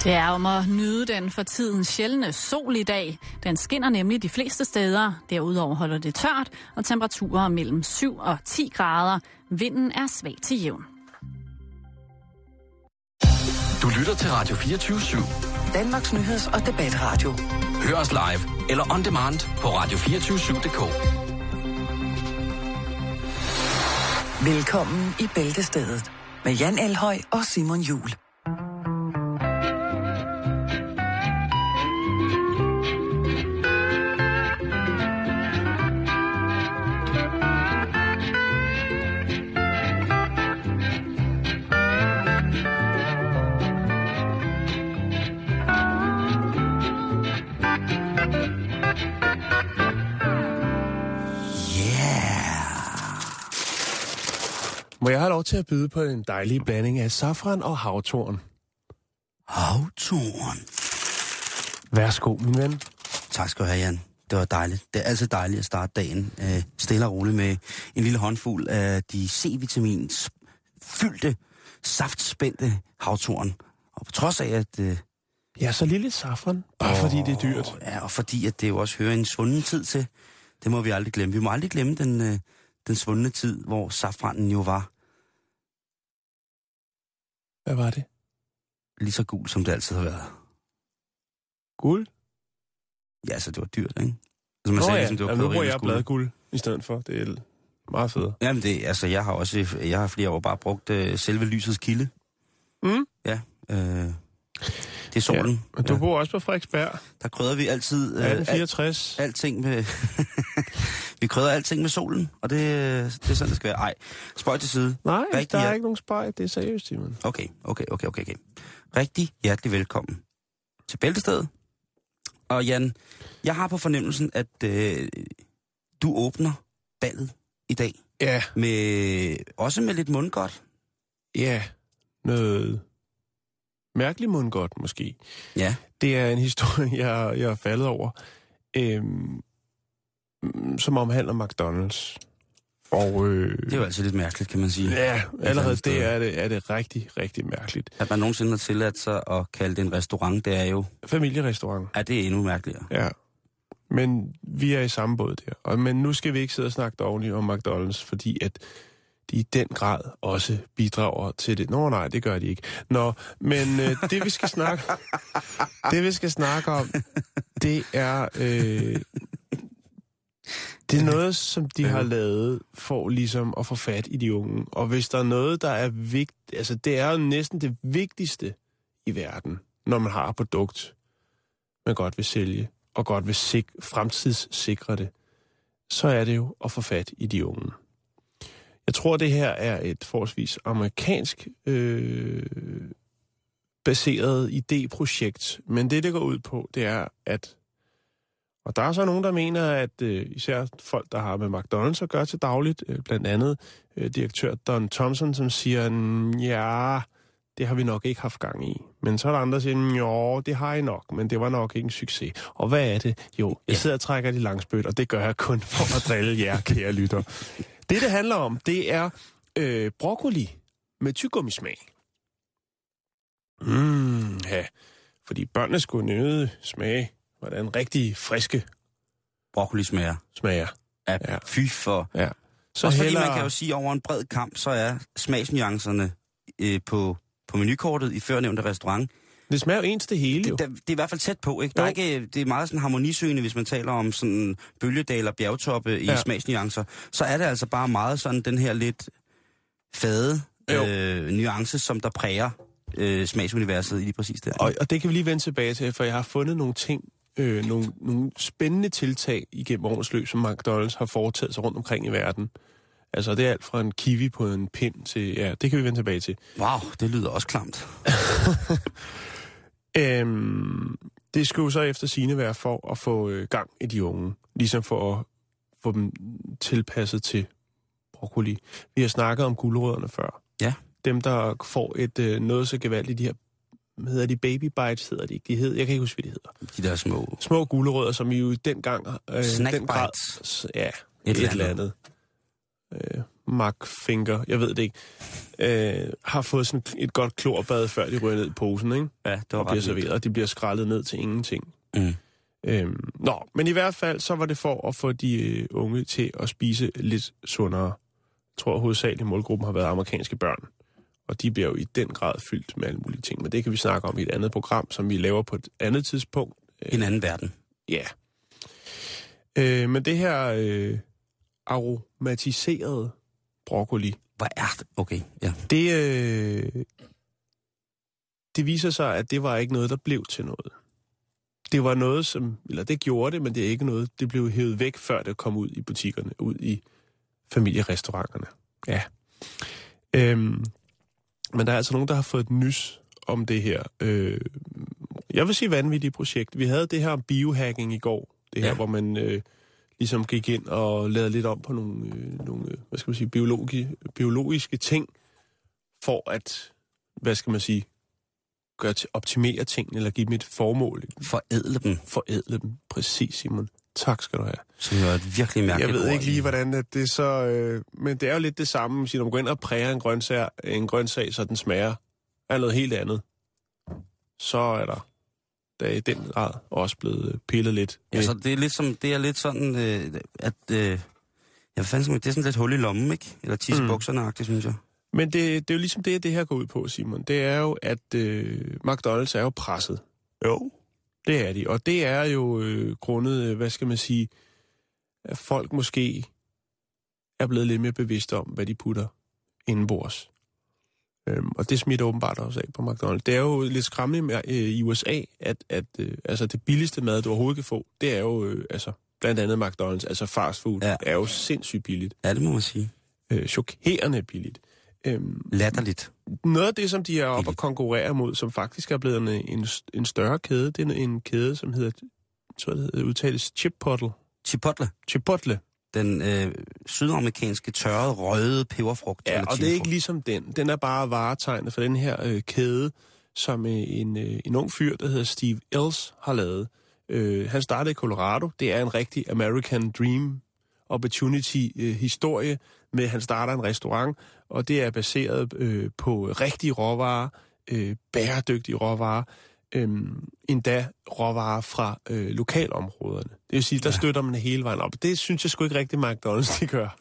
Det er om at nyde den for tiden sjældne sol i dag. Den skinner nemlig de fleste steder. Derudover holder det tørt, og temperaturer mellem 7 og 10 grader. Vinden er svag til jævn. Du lytter til Radio 24/7. Danmarks nyheds- og debatradio. Hør os live eller on demand på radio247.dk. Velkommen i Bæltestedet med Jan Elhøj og Simon Juhl. Må jeg have lov til at byde på en dejlig blanding af safran og havtorn? Havtorn? Værsgo, min ven. Tak skal du have, Jan. Det var dejligt. Det er altid dejligt at starte dagen stille og roligt med en lille håndfuld af de C-vitamins fyldte, saftspændte havtorn. Og på trods af, at... Ja, så lille safran, bare fordi det er dyrt. Ja, og fordi at det jo også hører en svunden tid til. Det må vi aldrig glemme. Vi må aldrig glemme den svundne tid, hvor safranen jo var... Hvad var det? Lige så gul, som det altid har været. Guld? Ja, så det var dyrt, ikke? Altså, man sagde, ja. ligesom, det var Nu bruger jeg bladguld i stedet for. Det er meget fedt. Jamen, jeg har flere år bare brugt selve lysets kilde. Mm? Ja, det er solen. Ja, men du bor også på Frederiksberg. Der krydder vi altid... 1864. Alting med... vi krydder alting med solen, og det er sådan, det skal være. Ej, spøj til side. Nej, der er ikke nogen spøj. Det er seriøst, Simon. Okay. Rigtig hjertelig velkommen til Bæltestedet. Og Jan, jeg har på fornemmelsen, at du åbner ballet i dag. Ja. Også med lidt mundgodt. Ja, noget mærkeligt mundgodt måske. Ja. Det er en historie, jeg er faldet over, som omhandler McDonald's. Og, det er jo altid lidt mærkeligt, kan man sige. Ja, allerede det er det rigtig, rigtig mærkeligt. At man nogensinde har tilladt sig at kalde det en restaurant, det er jo... Familierestaurant. Ja, det er endnu mærkeligere. Ja, men vi er i samme båd der. Men nu skal vi ikke sidde og snakke dårligt om McDonald's, fordi at de i den grad også bidrager til det. Nå nej, det gør de ikke. Men det vi skal snakke om, det er... Det er noget, som de har lavet for ligesom at få fat i de unge. Og hvis der er noget, der er vigtigt... Altså, det er jo næsten det vigtigste i verden, når man har et produkt, man godt vil sælge, og godt vil fremtidssikre det, så er det jo at få fat i de unge. Jeg tror, det her er et forholdsvis amerikansk baseret idéprojekt. Men det går ud på, det er, at... Og der er så nogen, der mener, at især folk, der har med McDonald's at gøre til dagligt, blandt andet direktør Don Thompson, som siger, ja, det har vi nok ikke haft gang i. Men så er der andre, der siger, jo, det har I nok, men det var nok ikke en succes. Og hvad er det? Jo, jeg sidder og trækker de langspøt, og det gør jeg kun for at drille jer, kære lytter. Det handler om, det er broccoli med tygummismag. Ja, fordi børnene skulle nøde smage, hvordan rigtig friske broccoli smager. Ja. Fy for... Ja. Så også fordi man kan jo sige, over en bred kamp, så er smagsnuancerne på menukortet i førnævnte restaurant. Det smager jo ens det hele, jo. Det er i hvert fald tæt på, ikke? Der er ikke, det er meget sådan harmonisøgende, hvis man taler om sådan bølgedal og bjergtoppe i smagsnuancer. Så er det altså bare meget sådan den her lidt fade nuance, som der præger smagsuniverset i lige præcis der. Og det kan vi lige vende tilbage til, for jeg har fundet nogle ting, nogle spændende tiltag igennem årets løb, som McDonald's har foretaget sig rundt omkring i verden. Altså, det er alt fra en kiwi på en pind til... Ja, det kan vi vende tilbage til. Wow, det lyder også klamt. Det skulle jo så efter sigende være for at få gang i de unge. Ligesom for at få dem tilpasset til broccoli. Vi har snakket om gulerødderne før. Ja. Dem, der får et noget så gevaldigt, de her... Hedder de baby bites, hedder de ikke? Jeg kan ikke huske, hvad de hedder. De der små... Små gulerødder, som jo dengang... Snack den grad, bites. Ja, et eller andet. Mark Finger, jeg ved det ikke, har fået sådan et godt klorbad, før de ryger ned i posen, ikke? Ja, det var og bliver serveret, og de bliver skrællet ned til ingenting. Men i hvert fald, så var det for at få de unge til at spise lidt sundere. Jeg tror hovedsageligt, målgruppen har været amerikanske børn. Og de bliver jo i den grad fyldt med alle mulige ting. Men det kan vi snakke om i et andet program, som vi laver på et andet tidspunkt. En anden verden. Ja. Men det her aromatiserede broccoli... Hvad er det? Okay, ja. Det viser sig, at det var ikke noget, der blev til noget. Det var noget, som... Eller det gjorde det, men det er ikke noget, det blev hævet væk, før det kom ud i butikkerne, ud i familierestauranterne. Ja. Men der er altså nogen, der har fået et nys om det her. Jeg vil sige vanvittigt projekt. Vi havde det her om biohacking i går. Det her, hvor man ligesom gik ind og lavede lidt om på nogle hvad skal man sige, biologiske ting, for at, hvad skal man sige, optimere tingene, eller give dem et formål. Forædle dem, præcis, Simon. Tak skal du have. Så det var et virkelig mærkeligt. Jeg ved ikke lige, hvordan at det så... men det er jo lidt det samme, når man går ind og præger en grøntsag, så den smager af noget helt andet. Så er der i den grad også blevet pillet lidt. Ja, så det er lidt sådan, at... jeg fandt det er sådan lidt hul i lommen, ikke? Eller tissebukserne-agtigt, synes jeg. Men det er jo ligesom det her går ud på, Simon. Det er jo, at McDonald's er jo presset. Jo. Det er de, og det er jo grundet, hvad skal man sige, at folk måske er blevet lidt mere bevidste om, hvad de putter indenbords. Og det smitter åbenbart også af på McDonald's. Det er jo lidt skræmmende i USA, at altså det billigste mad, du overhovedet kan få, det er jo blandt andet McDonald's, altså fast food, er jo sindssygt billigt. Ja, det må man sige. Chokerende billigt. Latterligt. Noget af det, som de er oppe at konkurrere mod, som faktisk er blevet en større kæde, det er en kæde, som hedder, så det udtales Chipotle. Den sydamerikanske tørrede, røde peberfrugt. Ja, og det er ikke ligesom den. Den er bare varetegnet for den her kæde, som en ung fyr, der hedder Steve Ells, har lavet. Han startede i Colorado. Det er en rigtig American Dream Opportunity-historie med, han starter en restaurant, og det er baseret på rigtige råvarer, bæredygtige råvarer, endda råvarer fra lokalområderne. Det vil sige, der støtter man hele vejen op. Det synes jeg sgu ikke rigtig McDonald's, de gør.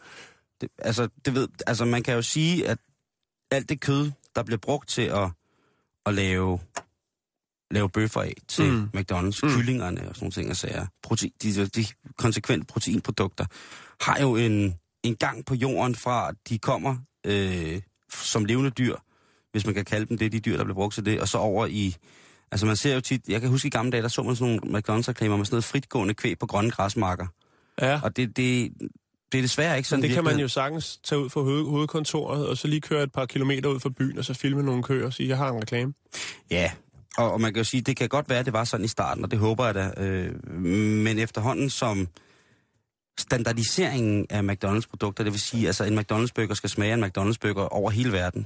Man kan jo sige, at alt det kød, der bliver brugt til at lave bøffer af til McDonald's, kyllingerne og sådan nogle ting, og sager, de konsekvent proteinprodukter, har jo en gang på jorden fra, at de kommer som levende dyr, hvis man kan kalde dem det, de dyr, der bliver brugt til det, og så over i... Altså man ser jo tit... Jeg kan huske i gamle dage, der så man sådan nogle McDonald's-reklamer med sådan noget fritgående kvæg på grønne græsmarker. Ja. Og det er desværre ikke sådan... Men det kan man jo sagtens tage ud fra hovedkontoret, og så lige køre et par kilometer ud fra byen, og så filme nogle køer og sige, jeg har en reklame. Ja, og man kan jo sige, det kan godt være, at det var sådan i starten, og det håber jeg da. Men efterhånden som standardiseringen af McDonald's-produkter, det vil sige, altså en McDonald's-burger skal smage en McDonald's-burger over hele verden,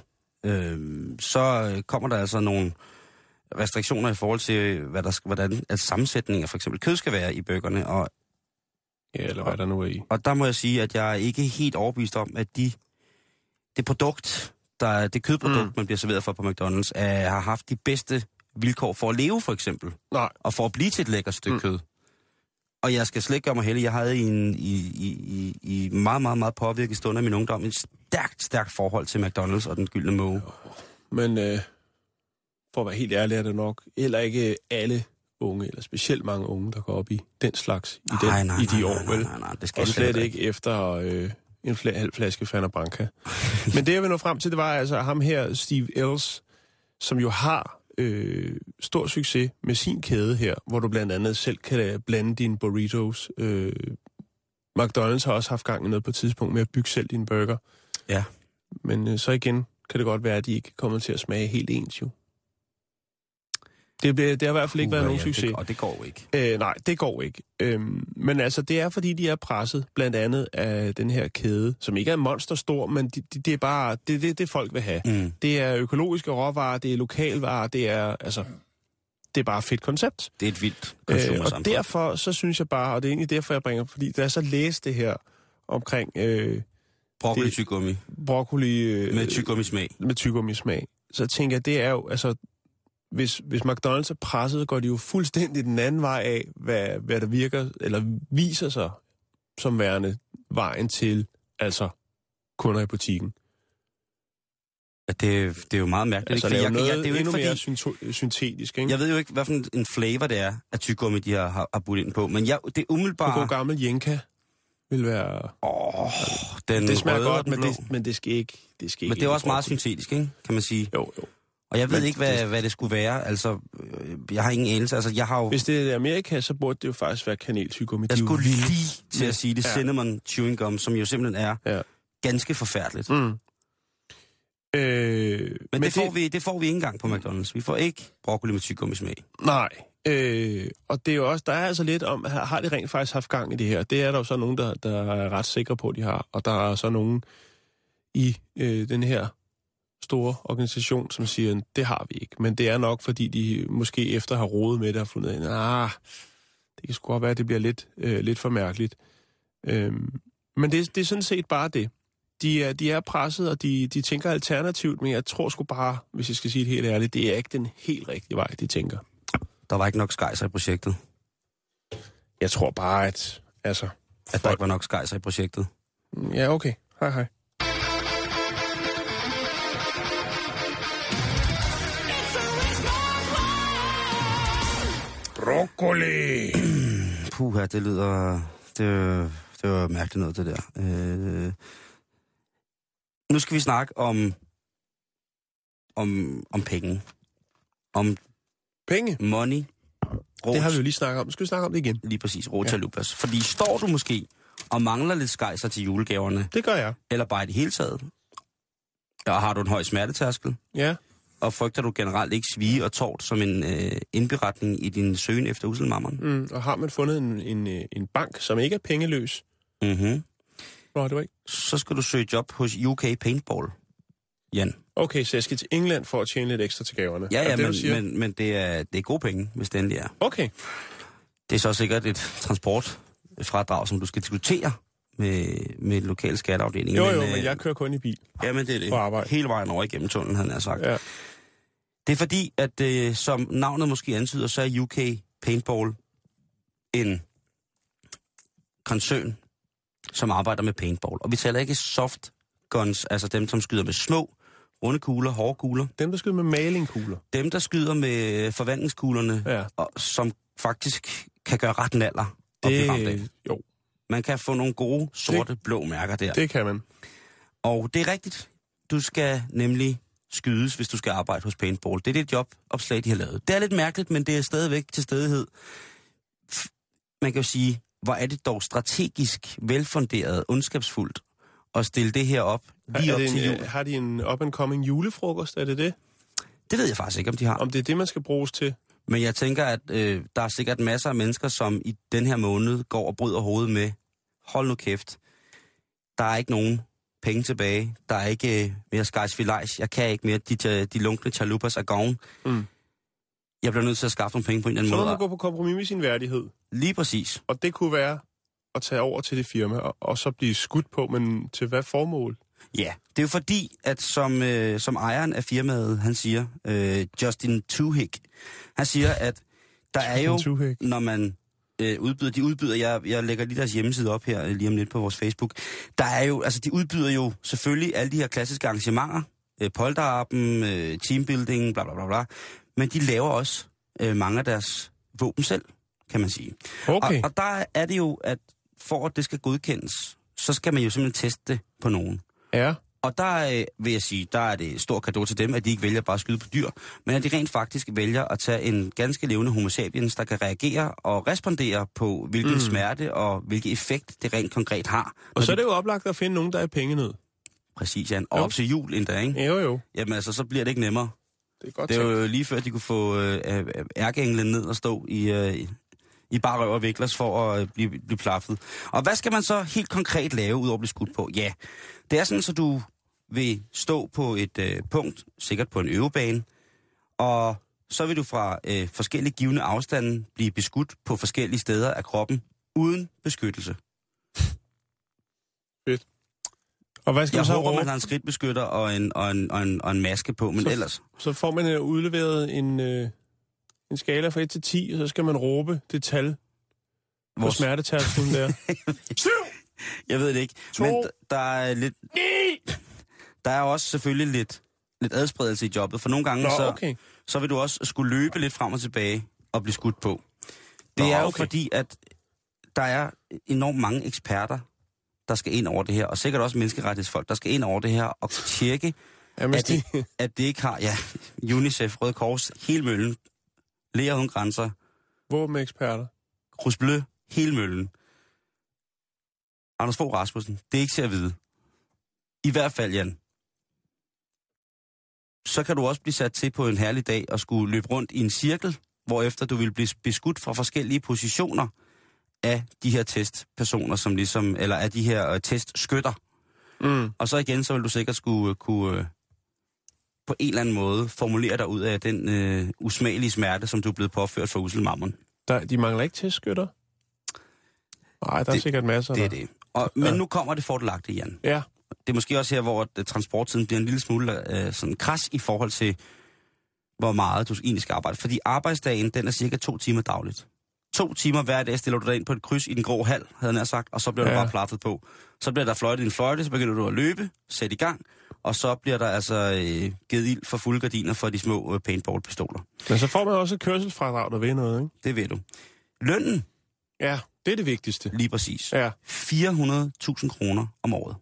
så kommer der altså nogle restriktioner i forhold til, hvordan sammensætningen af for eksempel kød skal være i burgerne. Og, ja, eller hvad der nu er i. Og der må jeg sige, at jeg er ikke helt overbevist om, at det kødprodukt, man bliver serveret for på McDonald's, har haft de bedste vilkår for at leve, for eksempel. Nej. Og for at blive til et lækkert stykke kød. Og jeg skal slet ikke gøre mig heldig. Jeg havde i meget, meget, meget påvirket stund af min ungdom et stærkt forhold til McDonald's og den gyldne måge. Men for at være helt ærlig, er det nok heller ikke alle unge, eller specielt mange unge, der går op i den slags i de år, vel? Nej, det skal og slet ikke efter en halv flaske Fanta Branca. Men det, jeg vil nå frem til, det var altså ham her, Steve Ells, som jo har stor succes med sin kæde her, hvor du blandt andet selv kan blande dine burritos. McDonald's har også haft gang i noget på et tidspunkt med at bygge selv din burger. Ja. Men så igen kan det godt være, at de ikke kommer til at smage helt ens jo. Det har i hvert fald ikke været nogen succes. Og det går ikke. Nej, det går ikke. Men altså, det er fordi, de er presset blandt andet af den her kæde, som ikke er monsterstor, men det er bare det folk vil have. Det er økologiske råvarer, det er lokalvarer, det er bare et fedt koncept. Det er et vildt konsumersamfund. Og derfor, så synes jeg bare, og det er egentlig derfor, jeg bringer, fordi da jeg så læste det her omkring Broccoli-tyggummi. Broccoli... Med tyggummi-smag. Med tyggummi-smag. Så tænker jeg, det er jo, altså... Hvis McDonald's er presset, går de jo fuldstændig den anden vej af, hvad der virker, eller viser sig som værende vejen til, altså, kunder i butikken. Ja, det er jo meget mærkeligt. Altså, det er jo noget det er jo endnu mere syntetisk, ikke? Jeg ved jo ikke, hvad for en flavor det er, at tyggummi, de har budt ind på, men det er umiddelbart... En god gammel Jenka vil være... Den det smager røde godt, men det skal ikke... Men det er også meget syntetisk, ikke? Kan man sige. Jo. Og jeg ved ikke, hvad det skulle være. Altså, jeg har ingen anelse. Altså, jeg har jo... Hvis det er Amerika, så burde det jo faktisk være kaneltyggummi. Jeg skulle lige til at sige det. Cinnamon chewing gum, som jo simpelthen er ganske forfærdeligt. Mm. Men det får vi ikke engang på McDonald's. Vi får ikke broccoli med tyggummi smag. Nej. Og det er jo også, der er altså lidt om, har de rent faktisk haft gang i det her? Det er der jo så nogen, der er ret sikre på, at de har. Og der er så nogen i den her store organisation, som siger, det har vi ikke. Men det er nok, fordi de måske efter har rodet med det og fundet ind, det kan sgu godt være, at det bliver lidt for mærkeligt. Men det er sådan set bare det. De er presset, og de tænker alternativt, men jeg tror sgu bare, hvis jeg skal sige det helt ærligt, det er ikke den helt rigtige vej, de tænker. Der var ikke nok skejser i projektet. Jeg tror bare, at der ikke var nok skejser i projektet. Ja, okay. Hej. Broccoli! Puha, det lyder... Det var mærkeligt noget, det der. Nu skal vi snakke om penge. Om penge? Money. Det har vi jo lige snakket om. Skal vi snakke om det igen? Lige præcis, Rotalupas. Ja. Fordi står du måske og mangler lidt skejser til julegaverne? Det gør jeg. Eller bare i det hele taget? Og har du en høj smertetærskel? Ja. Og frygter du generelt ikke svige og tort som en indberetning i din søgen efter uselmammeren? Og har man fundet en bank, som ikke er pengeløs? Mhm. Nå, det var ikke. Så skal du søge job hos UK Paintball, Jan. Okay, så jeg skal til England for at tjene lidt ekstra til gaverne. Ja, men det er gode penge, hvis det endelig er. Okay. Det er så sikkert et transportfradrag, som du skal diskutere med lokal skatteafdeling. Jo, men jeg kører kun i bil. Jamen, det er det. For arbejde. Hele vejen over igennem tunnelen, han har sagt. Ja. Det er fordi, at som navnet måske antyder, så er UK Paintball en koncern, som arbejder med paintball. Og vi taler ikke soft guns, altså dem, som skyder med små, runde kugler, hårde kugler. Dem, der skyder med malingkugler. Dem, der skyder med forvandlingskuglerne, og som faktisk kan gøre ret naller. Jo. Man kan få nogle gode, sorte, blå mærker der. Det kan man. Og det er rigtigt. Du skal nemlig skydes, hvis du skal arbejde hos paintball. Det er det jobopslag, de har lavet. Det er lidt mærkeligt, men det er stadigvæk til stedighed. Man kan jo sige, hvor er det dog strategisk, velfunderet, ondskabsfuldt at stille det her op lige op til jul. Har de en up-and-coming julefrokost? Er det det? Det ved jeg faktisk ikke, om de har. Om det er det, man skal bruges til? Men jeg tænker, at der er sikkert masser af mennesker, som i den her måned går og bryder hovedet med, hold nu kæft, der er ikke nogen penge tilbage, der er ikke mere skejsfilajs, jeg kan ikke mere, de lunkne chalupas er gone. Jeg bliver nødt til at skaffe nogle penge på en eller anden måde. Så må man gå på kompromis med sin værdighed. Lige præcis. Og det kunne være at tage over til det firma, og så blive skudt på, men til hvad formål? Ja, det er jo fordi, at som ejeren af firmaet, han siger, Justin Tuhick, han siger, at der er jo, når man udbyder, jeg lægger lige deres hjemmeside op her lige om lidt på vores Facebook, der er jo, altså de udbyder jo selvfølgelig alle de her klassiske arrangementer, polterappen, teambuilding, bla bla bla bla, men de laver også mange af deres våben selv, kan man sige. Okay. Og der er det jo, at for at det skal godkendes, så skal man jo simpelthen teste det på nogen. Ja. Og der vil jeg sige, der er det stor cadeau til dem, at de ikke vælger bare at skyde på dyr, men at de rent faktisk vælger at tage en ganske levende homo sapiens, der kan reagere og respondere på, hvilken smerte og hvilken effekt det rent konkret har. Og så er det jo oplagt at finde nogen, der er pengenød. Præcis, Jan. Og op til jul endda, ikke? Jo. Jamen altså, så bliver det ikke nemmere. Det er godt det er jo lige før, de kunne få ærkeenglen ned og stå i bare røv og viklers for at blive plaffet. Og hvad skal man så helt konkret lave, udover at blive skudt på? Ja, det er sådan, så du vil stå på et punkt, sikkert på en øvebane, og så vil du fra forskellige givne afstande blive beskudt på forskellige steder af kroppen, uden beskyttelse. Fedt. Og hvad skal jeg man så håber, råbe? man har en skridtbeskytter og en maske på, men ellers... Så får man udleveret en skala fra 1 til 10, og så skal man råbe det tal på smertetærsklen der. 7! Jeg ved det ikke. 2! Men der er lidt... 9! Der er også selvfølgelig lidt adspredelse i jobbet, for nogle gange så vil du også skulle løbe lidt frem og tilbage og blive skudt på. Det er jo fordi, at der er enormt mange eksperter, der skal ind over det her, og sikkert også menneskerettighedsfolk, der skal ind over det her og tjekke, at det ikke har, UNICEF, Røde Kors, hele møllen, Læger uden grænser, våbeneksperter, Cruz Bleu, hele møllen. Anders Fogh Rasmussen, det er ikke til at vide. I hvert fald, Jan. Så kan du også blive sat til på en herlig dag og skulle løbe rundt i en cirkel, hvorefter du vil blive beskudt fra forskellige positioner af de her testpersoner, som ligesom, eller af de her testskytter. Og så igen, så vil du sikkert skulle kunne på en eller anden måde formulere dig ud af den usmagelige smerte, som du er blevet påført for usel mammon. De mangler ikke testskytter? Nej, der er sikkert masser. Det er det. Men nu kommer det fordelagtigt, Jan. Ja. Det er måske også her, hvor transporttiden bliver en lille smule sådan kras i forhold til, hvor meget du egentlig skal arbejde. Fordi arbejdsdagen, den er cirka 2 timer dagligt. 2 timer hver dag stiller du dig ind på et kryds i den grå hal, havde jeg sagt, og så bliver du bare plaffet på. Så bliver der fløjtet en fløjte, så begynder du at løbe, sæt i gang, og så bliver der altså givet ild for fulde gardiner for de små paintball-pistoler. Men så får man også et kørselsfradrag, der ved noget, ikke? Det ved du. Lønnen? Ja, det er det vigtigste. Lige præcis. Ja. 400.000 kroner om året.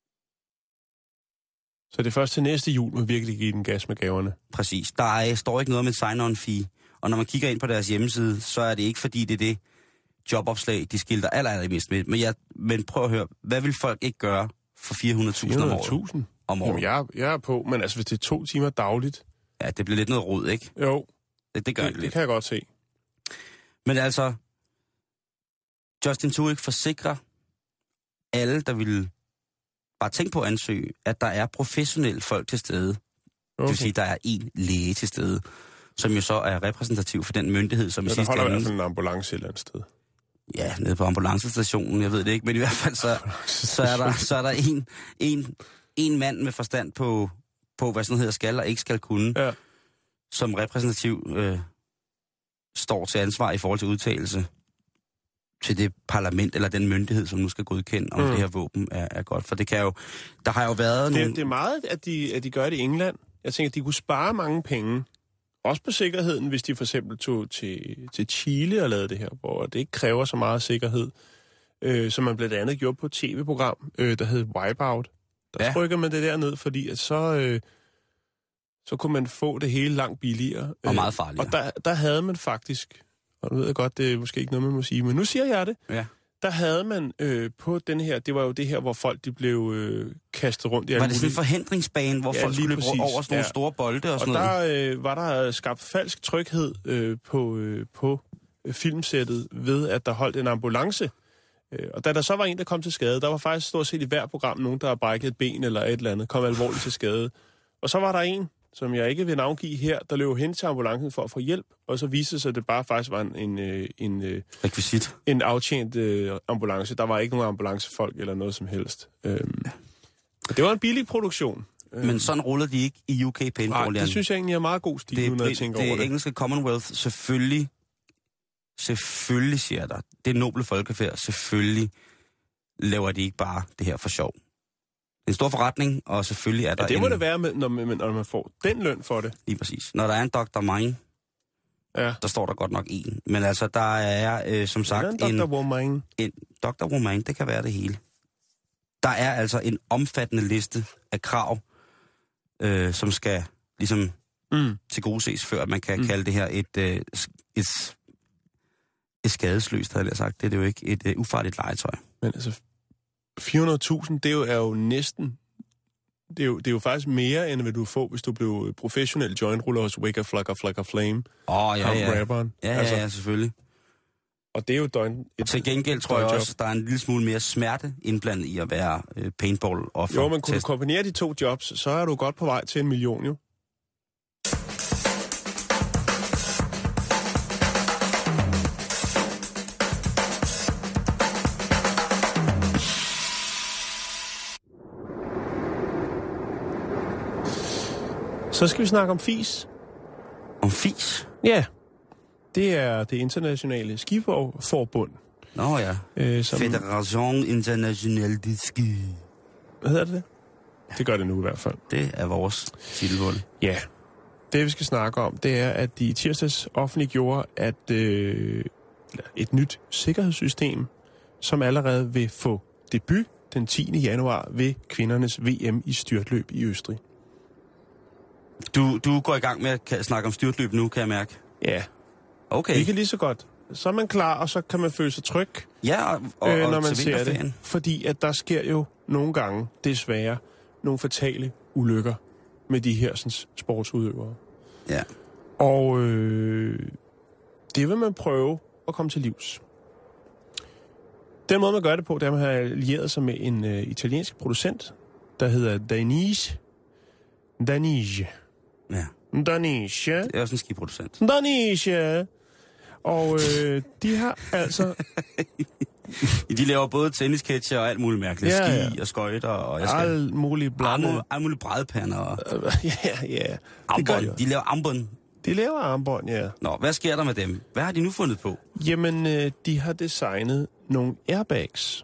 Så det er først til næste jul, man virkelig giver den gas med gaverne. Præcis. Der står ikke noget med sign-on fee. Og når man kigger ind på deres hjemmeside, så er det ikke fordi, det er det jobopslag, de skilter allermest med. Men prøv at høre, hvad vil folk ikke gøre for 400.000 om året? 400.000? Om året? Jamen, jeg er på, men altså hvis det er 2 timer dagligt... Ja, det bliver lidt noget rod, ikke? Jo. Det gør det lidt. Det kan jeg godt se. Men altså, Justin Tuick forsikrer alle, der vil bare tænke på at ansøge, at der er professionelle folk til stede. Okay. Det vil sige, at der er en læge til stede, som jo så er repræsentativ for den myndighed, som i sidste ende... der holder i hvert fald en ambulance et eller andet sted. Ja, nede på ambulancestationen, jeg ved det ikke, men i hvert fald så er der en mand med forstand på hvad sådan hedder skal og ikke skal kunne, som repræsentativ står til ansvar i forhold til udtalelse til det parlament eller den myndighed, som nu skal godkende, om det her våben er godt. For det kan jo... Der har jo været nogle... Det er meget, at de gør det i England. Jeg tænker, at de kunne spare mange penge. Også på sikkerheden, hvis de for eksempel tog til Chile og lavede det her, hvor det ikke kræver så meget sikkerhed, som man blandt andet gjorde på et tv-program, der hed Wipeout. Der trykker man det der ned, fordi at så kunne man få det hele langt billigere. Og meget farligere. Og der havde man faktisk, og nu ved jeg godt, det er måske ikke noget, man må sige, men nu siger jeg det. Ja. Der havde man på den her, det var jo det her, hvor folk de blev kastet rundt i alt muligt. Var det sådan en forhindringsbane, hvor folk skulle løbe over sådan nogle store bolde og sådan noget? Og der var der skabt falsk tryghed på filmsættet ved, at der holdt en ambulance. Og da der så var en, der kom til skade, der var faktisk stort set i hver program nogen, der brækket et ben eller et eller andet, kom alvorligt til skade. Og så var der en, som jeg ikke vil navngive her, der løb hen til ambulancen for at få hjælp, og så viste det sig, at det bare faktisk var en rekvisit. En aftjent ambulance. Der var ikke nogen ambulancefolk eller noget som helst. Det var en billig produktion. Men sådan ruller de ikke i UK paintball. Nej, det synes jeg egentlig er meget god stil, når jeg tænker over det. Det engelske Commonwealth, selvfølgelig siger der, det er noble folkefærd, selvfølgelig laver de ikke bare det her for sjov. En stor forretning, og selvfølgelig er der det må det være, når man får den løn for det. Lige præcis. Når der er en Dr. Mine, der står der godt nok en. Men altså, der er som sagt en Dr. Womaine. En Dr. Womaine, det kan være det hele. Der er altså en omfattende liste af krav, som skal ligesom tilgodeses, før man kan kalde det her et skadesløst, havde jeg sagt. Det er det jo ikke et ufarligt legetøj. Men altså, 400.000, det er jo næsten... Det er jo faktisk mere, end hvad du får, hvis du blev professionel jointruller hos Wicca Flocka Flame. Rapperen. Ja, selvfølgelig. Og det er jo til gengæld tror jeg også, der er en lille smule mere smerte indblandet i at være paintball-offer. Jo, men kunne du kombinere de 2 jobs, så er du godt på vej til 1 million, jo. Så skal vi snakke om FIS. Om FIS? Ja, det er det internationale skiforbund. Nå ja, Fédération Internationale de Ski. Hvad hedder det? Det gør det nu i hvert fald. Det er vores titelvold. Ja, det vi skal snakke om, det er, at de i tirsdags offentliggjorde, at et nyt sikkerhedssystem, som allerede vil få debut den 10. januar ved kvindernes VM i styrtløb i Østrig. Du går i gang med at snakke om styrtløb nu, kan jeg mærke. Ja. Okay. Det kan lige så godt. Så er man klar, og så kan man føle sig tryg, ja, når man ser det. Fordi at der sker jo nogle gange, desværre, nogle fatale ulykker med de her sådan, sportsudøvere. Ja. Og det vil man prøve at komme til livs. Den måde, man gør det på, det er, at man har allieret sig med en italiensk producent, der hedder Dainese. Ja. Dainese. Det er også en skiproducent. Dainese. Og de har altså... De laver både tennisketcher og alt muligt mærkeligt. Ja. Ski og skøjter og... Alt muligt blandet. Alt muligt brædpander. Og... ja. Armbånd. De laver armbånd. De laver armbånd, ja. Nå, hvad sker der med dem? Hvad har de nu fundet på? Jamen, de har designet nogle airbags,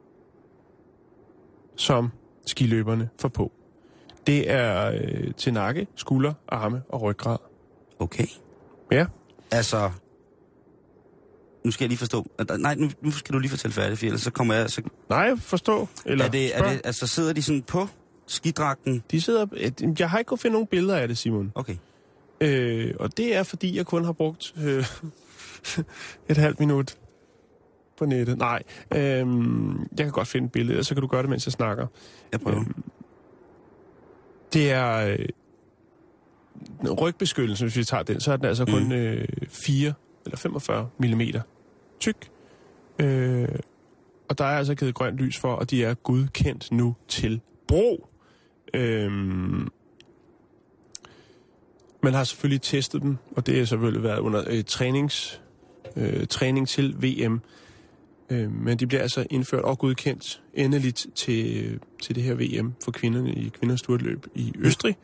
som skiløberne får på. Det er til nakke, skulder, arme og ryggrad. Okay. Ja. Altså... Nu skal jeg lige forstå. Nej, nu skal du lige fortælle færdigt, for ellers så kommer jeg... Så... Nej, forstå. Eller er det, altså sidder de sådan på skidragten? De sidder... Jeg har ikke kunnet finde nogle billeder af det, Simon. Okay. Og det er, fordi jeg kun har brugt et halvt minut på nettet. Nej, jeg kan godt finde et billede, så kan du gøre det, mens jeg snakker. Jeg prøver. Det er rygbeskyttelsen, hvis vi tager den, så er den altså kun 4 eller 45 millimeter tyk. Og der er altså givet grønt lys for, og de er godkendt nu til brug. Man har selvfølgelig testet dem, og det har selvfølgelig været under træning til VM. Men de bliver altså indført og godkendt endeligt til det her VM for kvinderne i kvinders styrtløb i Østrig.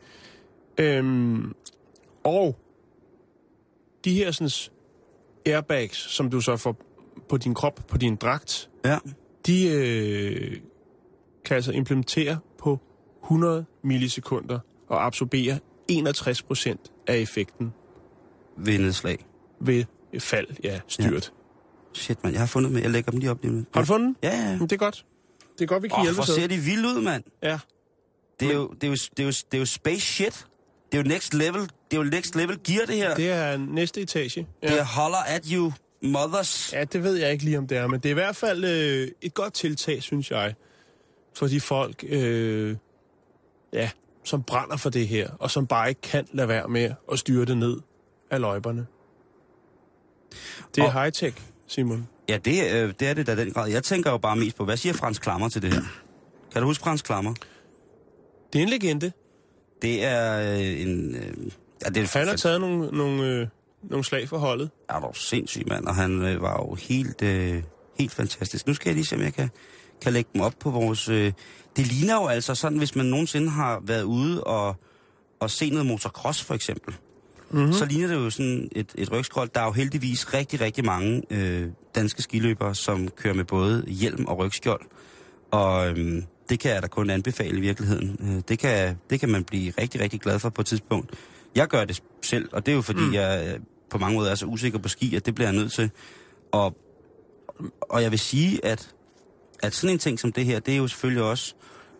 Og de her sådan airbags, som du så får på din krop, på din dragt, ja. De kan altså implementere på 100 millisekunder og absorbere 61% af effekten. Ved nedslag. Ved fald, ja, styrt. Ja. Shit, man, jeg har fundet dem. Jeg lægger dem lige op lige nu. Har du fundet dem? Ja. Det er godt. Det er godt, vi kan hjælpe os. Hvor ser de vildt ud, mand. Ja. Det er jo space shit. Det er jo next level. Det er jo next level gear, det her. Det er næste etage. Ja. Det er holler at you mothers. Ja, det ved jeg ikke lige, om det er, men det er i hvert fald et godt tiltag, synes jeg, for de folk, som brænder for det her, og som bare ikke kan lade være med at styre det ned af løjperne. Det er high-tech, Simon. Ja, det er det da den grad. Jeg tænker jo bare mest på, hvad siger Frans Klammer til det her? Kan du huske Frans Klammer? Det er en legende. Det er en... han har taget nogle slag for holdet. Ja, det var sindssygt, mand, og han var jo helt fantastisk. Nu skal jeg lige se, om jeg kan lægge dem op på vores... Det ligner jo altså sådan, hvis man nogensinde har været ude og se noget motocross, for eksempel. Mm-hmm. Så ligner det jo sådan et rygskrold. Der er jo heldigvis rigtig, rigtig mange danske skiløbere, som kører med både hjelm og rygskjold. Og det kan jeg da kun anbefale i virkeligheden. Det kan man blive rigtig, rigtig glad for på et tidspunkt. Jeg gør det selv, og det er jo fordi, jeg på mange måder er så usikker på ski, at det bliver jeg nødt til. Og jeg vil sige, at sådan en ting som det her, det er jo selvfølgelig også...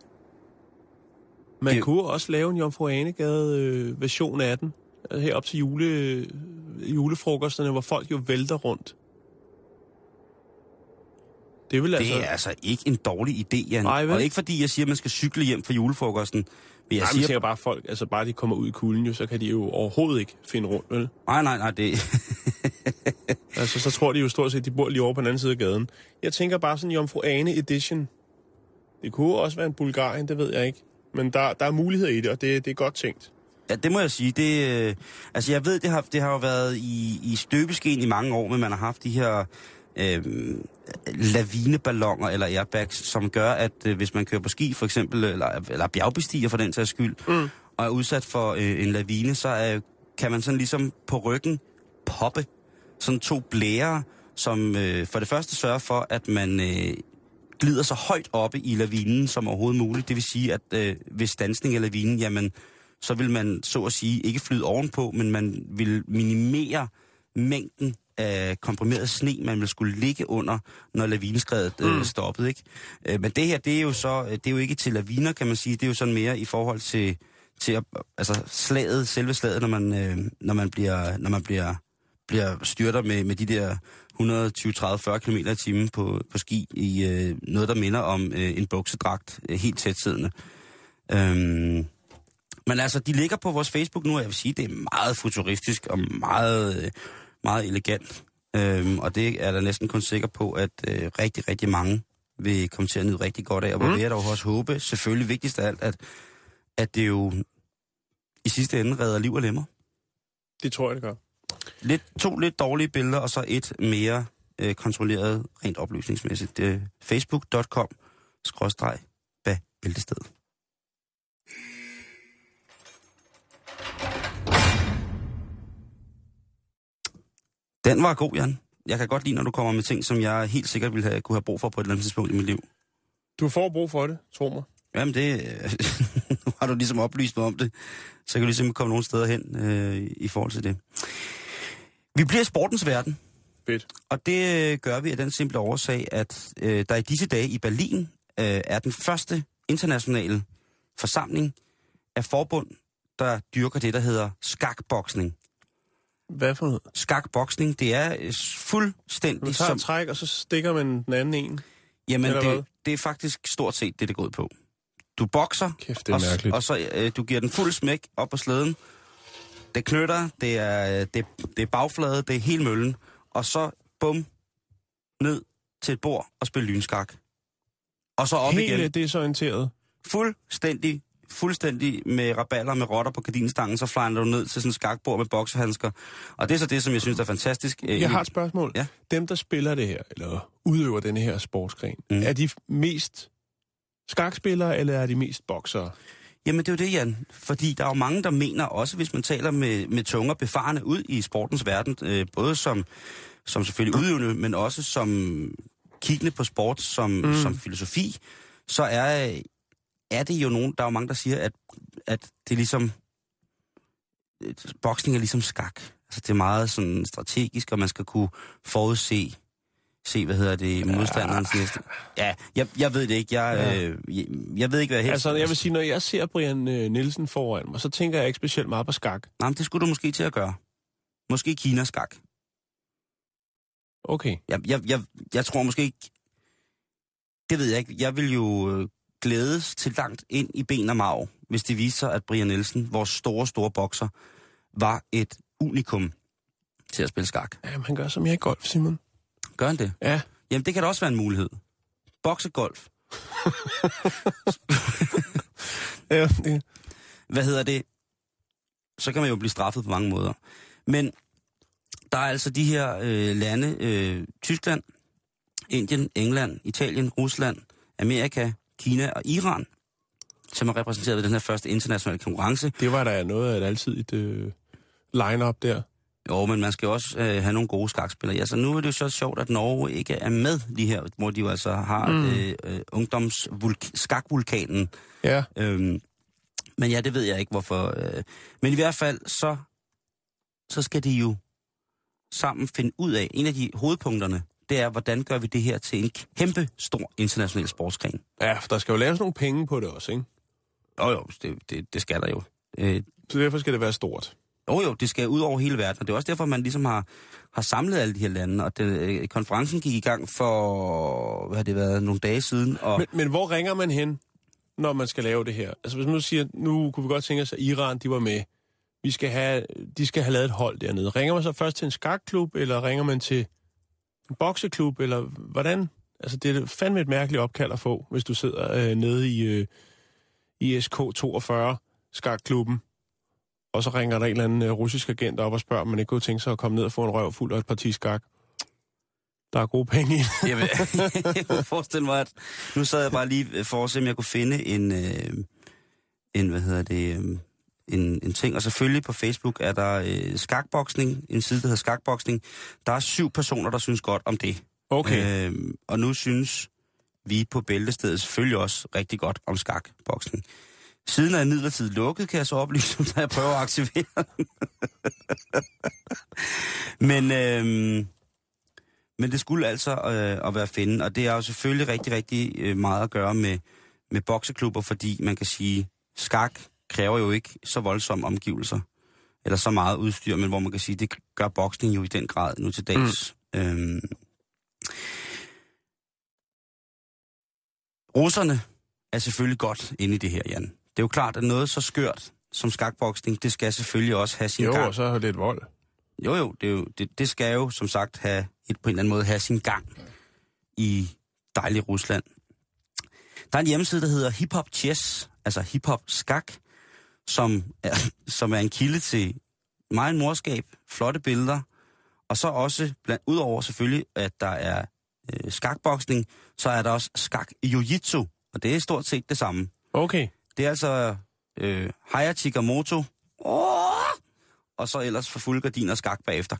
Man kunne også lave en Jomfru Ane-Gade version af den. Herop til julefrokosterne, hvor folk jo vælter rundt. Det er altså ikke en dårlig idé, Jan. Nej, og ikke fordi jeg siger, at man skal cykle hjem fra julefrokosten. Men jeg siger bare folk, altså bare de kommer ud i kulden, jo, så kan de jo overhovedet ikke finde rundt, vel? Nej, det... altså, så tror de jo stort set, at de bor lige over på den anden side af gaden. Jeg tænker bare sådan en Jomfru Ane edition. Det kunne også være en Bulgarien, det ved jeg ikke. Men der er muligheder i det, og det er godt tænkt. Ja, det må jeg sige. Altså, jeg ved, det har jo været i støbeskeen i mange år, men man har haft de her lavineballoner eller airbags, som gør, at hvis man kører på ski for eksempel, eller bjergbestiger for den sags skyld, og er udsat for en lavine, så kan man sådan ligesom på ryggen poppe sådan 2 blærer, som for det første sørger for, at man glider så højt oppe i lavinen som overhovedet muligt. Det vil sige, at ved standsning af lavinen, jamen, så vil man så at sige ikke flyde ovenpå, men man vil minimere mængden af komprimeret sne, man vil skulle ligge under, når lavineskredet stoppede, ikke? Men det her, det er jo ikke til laviner, kan man sige. Det er jo sådan mere i forhold til altså selve slaget, når man bliver styrter med de der 120, 30, 40 km i timen på ski i noget, der minder om en buksedragt, helt tætsiddende. Men altså, de ligger på vores Facebook nu, og jeg vil sige, det er meget futuristisk og meget, meget elegant. Og det er der næsten kun sikker på, at rigtig, rigtig mange vil komme til at nyde rigtig godt af. Og hvor vil jeg dog også håbe, selvfølgelig vigtigst af alt, at det jo i sidste ende redder liv og lemmer. Det tror jeg, det gør. 2 lidt dårlige billeder, og så et mere kontrolleret, rent oplysningsmæssigt. Facebook.com/bæltested. Den var god, Jan. Jeg kan godt lide, når du kommer med ting, som jeg helt sikkert kunne have brug for på et eller andet tidspunkt i mit liv. Du får brug for det, tro mig. Jamen det har du ligesom oplyst mig om det. Så kan du ligesom komme nogle steder hen i forhold til det. Vi bliver i sportens verden. Fedt. Og det gør vi af den simple årsag, at der i disse dage i Berlin er den første internationale forsamling af forbund, der dyrker det, der hedder skakboksning. Hvad for noget? Skakboksning, det er fuldstændig man tager et træk, og så stikker man den anden en? Jamen, det er faktisk stort set det går ud på. Du bokser, kæft, det er mærkeligt. Og så du giver den fuld smæk op på slæden. Det knytter, det er bagflade, det er hele møllen. Og så bum, ned til et bord og spille lynskak. Og så op igen. Helt desorienteret. Fuldstændig med raballer med rotter på gardinstangen, så flyner du ned til sådan et skakbord med boksehandsker. Og det er så det, som jeg synes er fantastisk. Jeg har et spørgsmål. Ja? Dem, der spiller det her, eller udøver denne her sportsgren, er de mest skakspillere, eller er de mest boksere? Jamen, det er jo det, Jan. Fordi der er jo mange, der mener, også hvis man taler med tunger befarne ud i sportens verden, både som selvfølgelig udøvende, men også som kiggende på sport, som filosofi, så er det jo nogen, der er jo mange, der siger, at det er ligesom, boksning er ligesom skak. Altså det er meget sådan strategisk, og man skal kunne forudse, modstanderens næste. Ja, jeg ved det ikke. Jeg ved ikke, hvad jeg helst. Altså, jeg vil sige, når jeg ser Brian Nielsen foran mig, så tænker jeg ikke specielt meget på skak. Nej, men det skulle du måske til at gøre. Måske Kina skak. Okay. Jeg tror måske ikke. Det ved jeg ikke. Jeg vil jo glædes til langt ind i ben og marv, hvis det viser sig, at Brian Nielsen, vores store bokser, var et unikum til at spille skak. Jamen, han gør som jeg i golf, Simon. Gør han det? Ja. Jamen, det kan da også være en mulighed. Boksegolf. Ja, det. Hvad hedder det? Så kan man jo blive straffet på mange måder. Men der er altså de her lande, Tyskland, Indien, England, Italien, Rusland, Amerika, Kina og Iran, som er repræsenteret ved den her første internationale konkurrence. Det var da noget af et alsidigt line-up der. Jo, men man skal også have nogle gode skakspillere. Ja, så nu er det jo så sjovt, at Norge ikke er med lige her, hvor de jo altså har skakvulkanen. Ja. Men ja, det ved jeg ikke, hvorfor. Men i hvert fald, så skal de jo sammen finde ud af, en af de hovedpunkterne, det er, hvordan gør vi det her til en kæmpe stor international sportsgren. Ja, for der skal jo laves nogle penge på det også, ikke? Jo, det skal der jo. Så derfor skal det være stort. Jo, det skal ud over hele verden, og det er også derfor, man ligesom har samlet alle de her lande, og konferencen gik i gang for, hvad har det været, nogle dage siden. Og men hvor ringer man hen, når man skal lave det her? Altså hvis man nu siger, nu kunne vi godt tænke os, at Iran, de var med. De skal have lavet et hold dernede. Ringer man så først til en skakklub, eller ringer man til en bokseklub, eller hvordan? Altså det er fandme et mærkeligt opkald at få, hvis du sidder nede i SK42 skakklubben, og så ringer der en eller anden russisk agent op og spørger, om man ikke kunne tænke sig at komme ned og få en røv fuld af et parti skak. der er gode penge i. Jeg kunne forestille mig, at nu sad jeg bare lige for at se, om jeg kunne finde en ting. Og selvfølgelig på Facebook er der skakboksning, en side, der hedder skakboksning. Der er 7 personer, der synes godt om det. Okay. Og nu synes vi på Bæltestedet selvfølgelig også rigtig godt om skakboksning. Siden er imidlertid lukket, kan jeg så oplyse, da jeg prøver at aktivere den. Men det skulle altså at være finde, og det er jo selvfølgelig rigtig, rigtig meget at gøre med bokseklubber, fordi man kan sige, skak kræver jo ikke så voldsomme omgivelser, eller så meget udstyr, men hvor man kan sige, det gør boksning jo i den grad nu til dags. Russerne er selvfølgelig godt inde i det her, Jan. Det er jo klart, at noget så skørt som skakboksning, det skal selvfølgelig også have sin gang. Jo, og så er det et vold. Jo, det skal jo, som sagt, på en eller anden måde have sin gang i dejlig Rusland. Der er en hjemmeside, der hedder Hip Hop Chess, altså Hip Hop Skak, som er en kilde til meget morskab, flotte billeder, og så også, udover selvfølgelig, at der er skakboksning, så er der også skak-jiu-jitsu, og det er stort set det samme. Okay. Det er altså Hayachikamoto, og så ellers for fulde gardiner skak bagefter.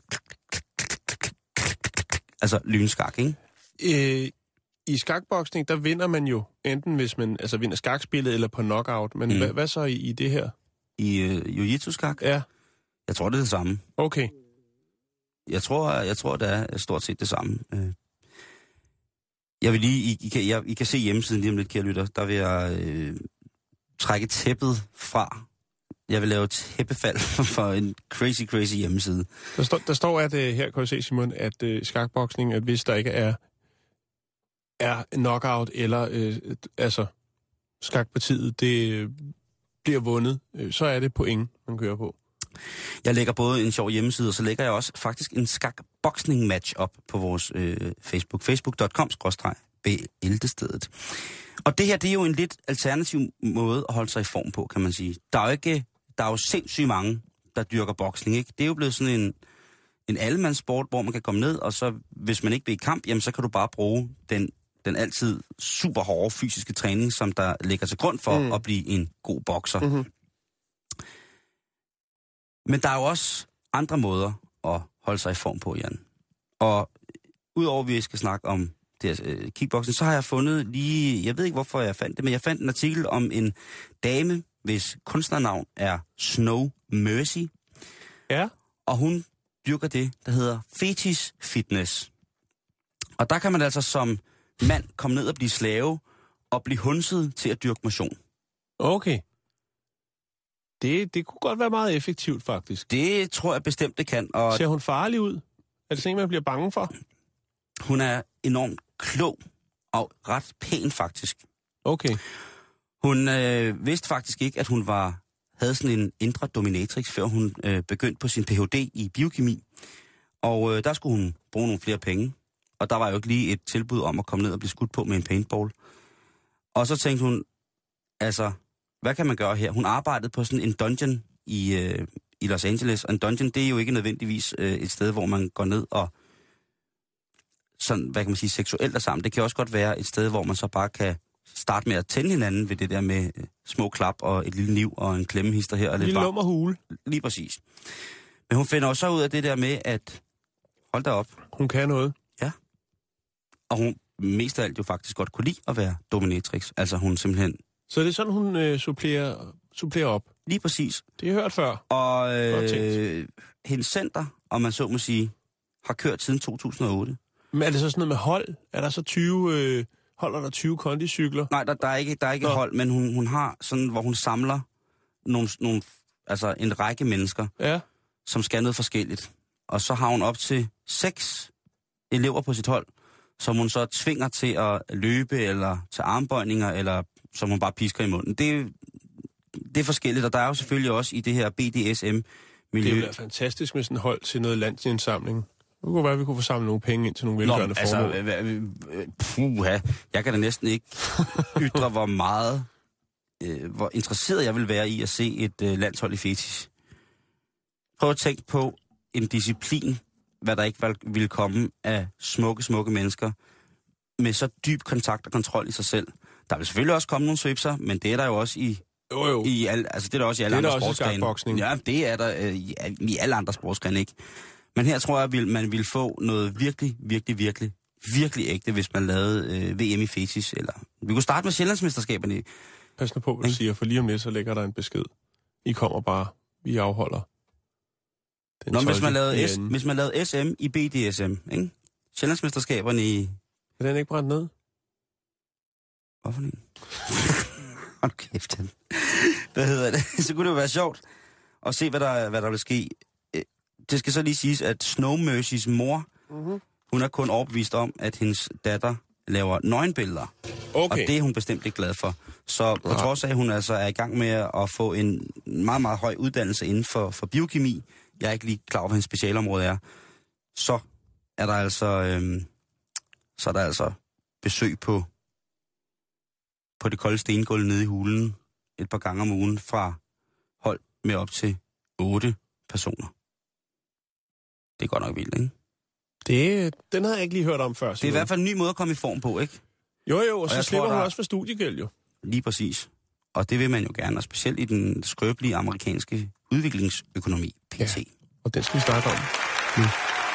Altså lynskak, ikke? I skakboksning, der vinder man jo enten, hvis man vinder skakspillet eller på knockout. Men hvad så i det her? I jiu-jitsu-skak? Ja. Jeg tror, det er det samme. Okay. Jeg tror, det er stort set det samme. Jeg vil lige, I kan se hjemmesiden lige om lidt, kære lytter. Der vil jeg trække tæppet fra. Jeg vil lave tæppefald for en crazy hjemmeside. Der står at her kan jeg se, Simon, at skakboksning, at hvis der ikke er knockout eller skakpartiet, det bliver vundet, så er det point, man kører på. Jeg lægger både en sjov hjemmeside, og så lægger jeg også faktisk en skakboksning-match op på vores Facebook. Facebook.com/Bæltestedet. Og det her, det er jo en lidt alternativ måde at holde sig i form på, kan man sige. Der er jo sindssygt mange, der dyrker boksning, ikke? Det er jo blevet sådan en allemandssport, hvor man kan komme ned, og så, hvis man ikke vil i kamp, jamen så kan du bare bruge den altid super hårde fysiske træning, som der ligger til grund for at blive en god bokser. Mm-hmm. Men der er jo også andre måder at holde sig i form på, Jan. Og udover at vi skal snakke om det kickboxing, så har jeg fundet lige, jeg ved ikke hvorfor jeg fandt det, men jeg fandt en artikel om en dame, hvis kunstnernavn er Snow Mercy. Ja. Og hun dyrker det, der hedder fetish fitness. Og der kan man altså som mand komme ned og blive slave og blive hundset til at dyrke motion. Okay. Det kunne godt være meget effektivt, faktisk. Det tror jeg bestemt, det kan. Og ser hun farlig ud? Er det sådan, man bliver bange for? Hun er enormt klog og ret pæn, faktisk. Okay. Hun vidste faktisk ikke, at hun havde sådan en indre dominatrix, før hun begyndte på sin Ph.D. i biokemi. Og der skulle hun bruge nogle flere penge. Og der var jo ikke lige et tilbud om at komme ned og blive skudt på med en paintball. Og så tænkte hun, hvad kan man gøre her? Hun arbejdede på sådan en dungeon i Los Angeles. Og en dungeon, det er jo ikke nødvendigvis et sted, hvor man går ned og sådan, hvad kan man sige, seksuelt er sammen. Det kan også godt være et sted, hvor man så bare kan starte med at tænde hinanden ved det der med små klap og et lille niv og en klemmehister her. Og lille lummerhule. Lige præcis. Men hun finder også så ud af det der med, at hold da op. Hun kan noget. Ja. Og hun mest af alt jo faktisk godt kunne lide at være dominatrix. Altså hun simpelthen... Så det er sådan, hun supplerer op? Lige præcis. Det har jeg hørt før. Og hendes center, om man så må sige, har kørt siden 2008. Men er det så sådan noget med hold? Er der så 20... holder der 20 kondicykler? Nej, der er ikke hold, men hun har sådan, hvor hun samler nogle en række mennesker, ja, som skal noget forskelligt. Og så har hun op til 6 elever på sit hold, som hun så tvinger til at løbe, eller til armbøjninger, eller som hun bare pisker i munden. Det er forskelligt, og der er jo selvfølgelig også i det her BDSM-miljø... Det er jo fantastisk med sådan et hold til noget landsindsamling. Det kunne være, at vi kunne få samlet nogle penge ind til nogle velgørende formål. Jeg kan da næsten ikke ytre, hvor interesseret jeg vil være i at se et landshold i fetish. Prøv at tænke på en disciplin, hvad der ikke ville komme af smukke mennesker med så dyb kontakt og kontrol i sig selv. Der vil selvfølgelig også komme nogle svipser, men det er der jo også i altså det er der også i alle andre sportsgrene. Ja, det er der i alle andre sportsgrene, ikke? Men her tror jeg, at man ville få noget virkelig ægte, hvis man lavede VM i fetis. Eller vi kunne starte med Sjællandsmesterskaberne. Pas nu på, hvad du siger, for lige om lidt, så ligger der en besked. I kommer bare, vi afholder. Hvis man lavede SM i BDSM, ikke? Sjællandsmesterskaberne i... Er den ikke brændt ned? Hvorfor ikke? Hold kæft. Hvad hedder det? Så kunne det jo være sjovt at se, hvad der vil ske. Det skal så lige siges, at Snow Mercys mor, hun er kun overbevist om, at hendes datter laver nøgenbilleder. Okay. Og det er hun bestemt ikke glad for. Så på trods af, at hun altså er i gang med at få en meget, meget høj uddannelse inden for biokemi, jeg er ikke lige klar over, hvad hendes specialområde er, så er der altså besøg på det kolde stengulv nede i hulen et par gange om ugen fra hold med op til 8 personer. Det er godt nok vildt, ikke? Den havde jeg ikke lige hørt om før. Det er i hvert fald en ny måde at komme i form på, ikke? Jo, og så slipper hun også for studiegæld, jo. Lige præcis. Og det vil man jo gerne, og specielt i den skrøbelige amerikanske udviklingsøkonomi, PT. Ja, og den skal vi snakke om nu.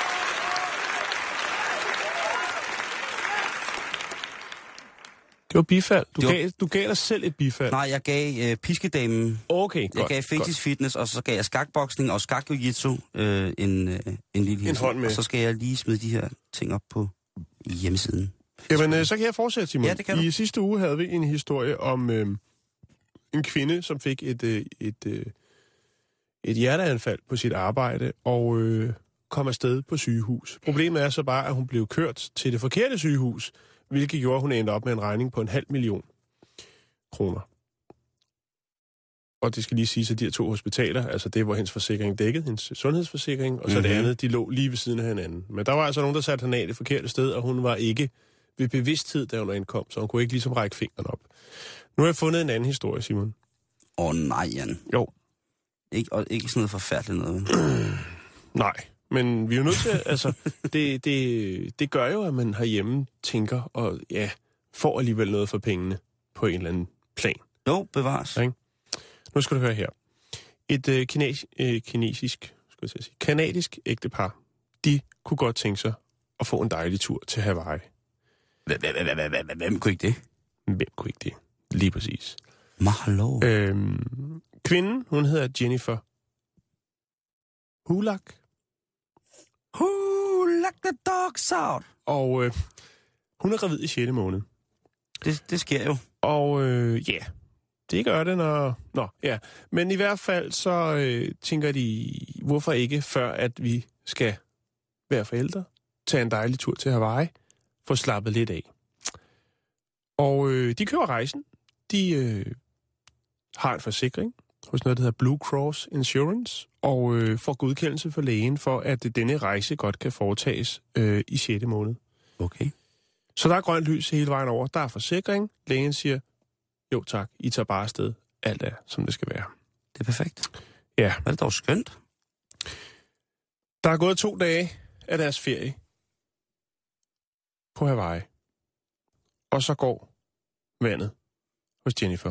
Det var bifald. Du gav dig selv et bifald. Nej, jeg gav piskedamen. Okay, godt. Jeg gav fetis fitness, og så gav jeg skakboksning og skak-jiu-jitsu en lille en hånd med. Og så skal jeg lige smide de her ting op på hjemmesiden. Jamen, så kan jeg fortsætte, Simon. Ja, det kan du. I sidste uge havde vi en historie om en kvinde, som fik et hjerteanfald på sit arbejde, og kom afsted på sygehus. Problemet er så bare, at hun blev kørt til det forkerte sygehus, hvilket gjorde, at hun endte op med en regning på 500.000 kroner. Og det skal lige sige, at de her 2 hospitaler, altså det, hvor hendes forsikring dækkede, hendes sundhedsforsikring, og så det andet, de lå lige ved siden af hinanden. Men der var altså nogen, der satte hende af det forkerte sted, og hun var ikke ved bevidsthed, da hun indkom, så hun kunne ikke ligesom række fingeren op. Nu har jeg fundet en anden historie, Simon. Nej, Jan. Jo. Ikke sådan noget forfærdeligt noget. Nej, men vi er jo nødt til, altså, det gør jo, at man herhjemme tænker, og ja, får alligevel noget for pengene på en eller anden plan. Jo, bevares. Okay? Nu skal du høre her. Et kanadisk ægtepar, de kunne godt tænke sig at få en dejlig tur til Hawaii. Hvem kunne ikke det? Hvem kunne ikke det? Lige præcis. Mahalo. Kvinden, hun hedder Jennifer Hulak. Hulak the dogs out. Og hun er gravid i 6. måned. Det sker jo. Og ja, det gør det, når... Nå, ja. Men i hvert fald så tænker de, hvorfor ikke, før at vi skal være forældre, tage en dejlig tur til Hawaii, få slappet lidt af. Og de køber rejsen. De har en forsikring hos noget, der hedder Blue Cross Insurance, og får godkendelse for lægen for, at denne rejse godt kan foretages i 6. måned. Okay. Så der er grønt lys hele vejen over. Der er forsikring. Lægen siger, jo tak, I tager bare afsted. Alt er, som det skal være. Det er perfekt. Ja. Hvad er det dog skønt? Der er gået 2 dage af deres ferie på Hawaii. Og så går vandet hos Jennifer.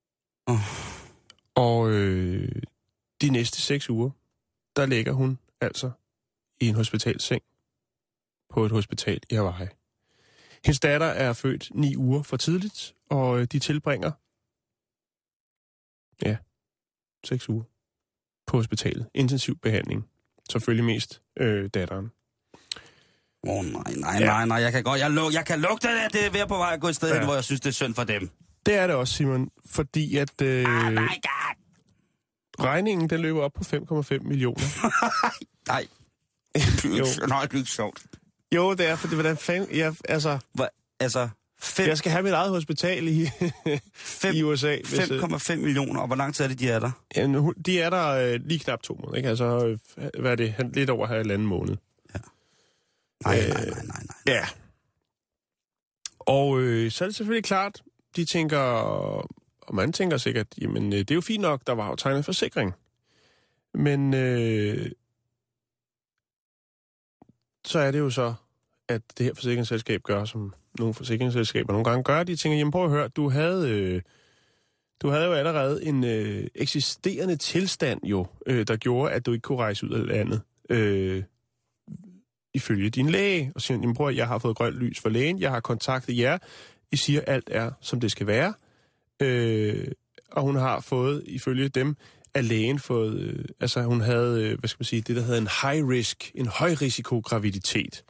Og de næste 6 uger, der ligger hun altså i en hospitalseng på et hospital i Hawaii. Hendes datter er født 9 uger for tidligt, og de tilbringer 6 uger på hospitalet. Intensiv behandling. Selvfølgelig mest datteren. Nej. Jeg kan lugte det, at det er ved på vej at gå et sted hen, hvor jeg synes, det er synd for dem. Det er det også, Simon, fordi at regningen, den løber op på 5,5 millioner. Nej. Nej, det er ikke sjovt. Jo, det er, fordi hvordan jeg skal have mit eget hospital i USA. 5,5 millioner, og hvor lang tid er det, de er der? Ja, de er der lige knap 2 måneder, ikke? Altså, hvad er det? Lidt over 1,5 måned. Ja. Nej. Ja. Og så er det selvfølgelig klart, de tænker, og man tænker sikkert, jamen det er jo fint nok, der var jo tegnet forsikring. Men så er det jo så, at det her forsikringsselskab gør, som nogle forsikringsselskaber nogle gange gør. De tænker, jamen prøv at høre, du havde jo allerede en eksisterende tilstand jo, der gjorde, at du ikke kunne rejse ud af landet ifølge din læge. Og siger, jamen prøv at jeg har fået grønt lys for lægen, jeg har kontaktet jer, I siger, alt er, som det skal være. Og hun har fået, ifølge dem, af lægen fået, hun havde, det der hedder en high risk, en højrisiko graviditet.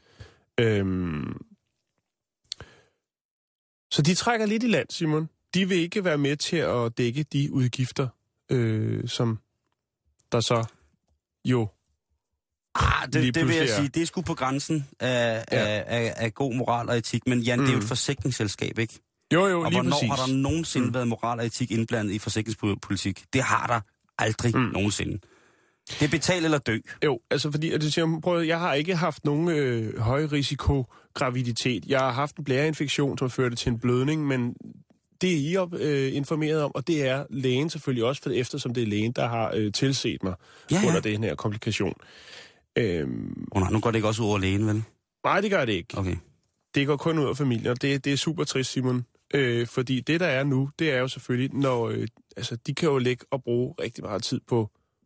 Så de trækker lidt i land, Simon. De vil ikke være med til at dække de udgifter, som der så jo... Det vil jeg sige, det er sgu på grænsen af god moral og etik. Men Jan, det er jo et forsikringsselskab, ikke? Jo, og lige hvornår præcis. Har der nogensinde været moral og etik indblandet i forsikringspolitik? Det har der aldrig nogensinde. Det er betal eller dø. Jo, altså fordi, at du siger, jeg har ikke haft nogen højrisiko graviditet. Jeg har haft en blæreinfektion, som førte til en blødning, men det er I informeret om, og det er lægen selvfølgelig også, for eftersom det er lægen, der har tilset mig under den her komplikation. Nu går det ikke også ud over lægen, vel? Nej, det gør det ikke. Okay. Det går kun ud af familien, og det er super trist, Simon. Fordi det, der er nu, det er jo selvfølgelig, når de kan jo lægge og bruge rigtig meget tid på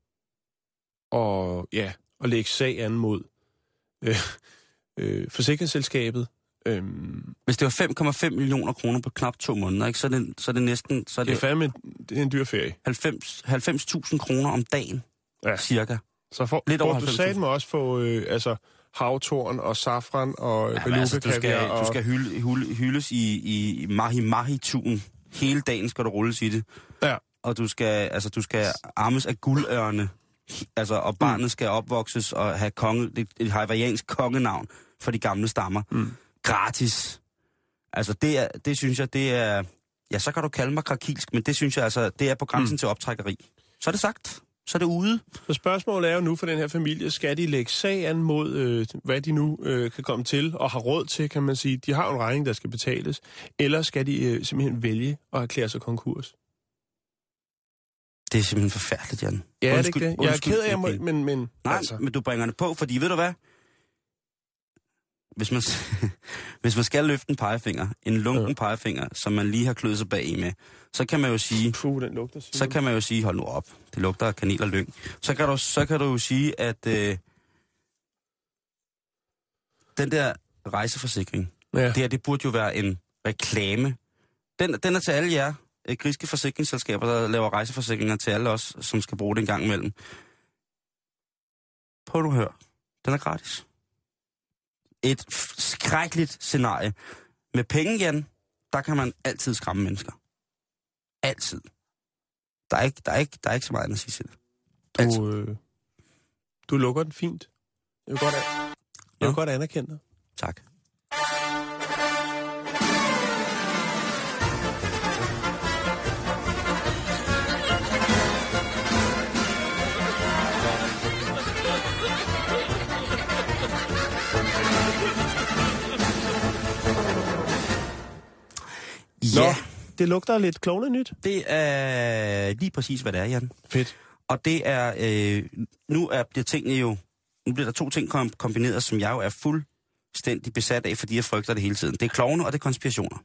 at lægge sag an mod forsikringsselskabet. Hvis det var 5,5 millioner kroner på knap 2 måneder, ikke, så er det næsten... Så er det, det er fandme en dyr ferie. 90.000 kroner om dagen, cirka. Så du sagde mig også få havtorn og safran og beluga-kaviar. Du skal hyldes i mahi-mahi-tun. Hele dagen skal du rulles i det. Ja. Og du skal armes af guldørne. Og barnet skal opvokses og have et hawaiiansk kongenavn for de gamle stammer. Gratis. Det synes jeg, det er... Ja, så kan du kalde mig krakilsk, men det synes jeg, det er på grænsen til optrækkeri. Så er det sagt. Så er det ude. Så spørgsmålet er jo nu for den her familie, skal de lægge sag an mod, hvad de nu kan komme til og har råd til, kan man sige. De har jo en regning, der skal betales. Eller skal de simpelthen vælge at erklære sig konkurs? Det er simpelthen forfærdeligt, Jan. Ja, det er det. Jeg er ked af, men... Nej, men du bringer det på, fordi ved du hvad? Hvis man skal løfte en pegefinger, en lunken pegefinger, som man lige har kløet sig bag med, så kan man jo sige... den lugter, så kan man jo sige, hold nu op, det lugter af kanel og lyng. Så kan du jo sige, at den der rejseforsikring, det burde jo være en reklame. Den er til alle jer griske forsikringsselskaber, der laver rejseforsikringer til alle os, som skal bruge det en gang imellem. Prøv nu at høre. Den er gratis. Et skrækkeligt scenarie. Med penge, Jan, der kan man altid skræmme mennesker. Altid. Der er ikke så meget at sige til det. Du lukker den fint. Jeg vil godt anerkende dig. Tak. Ja. Det lugter lidt klovnenyt. Det er lige præcis, hvad det er, Jan. Fedt. Og det er... Nu bliver der 2 ting kombineret, som jeg jo er fuldstændig besat af, fordi jeg frygter det hele tiden. Det er klovne, og det er konspirationer.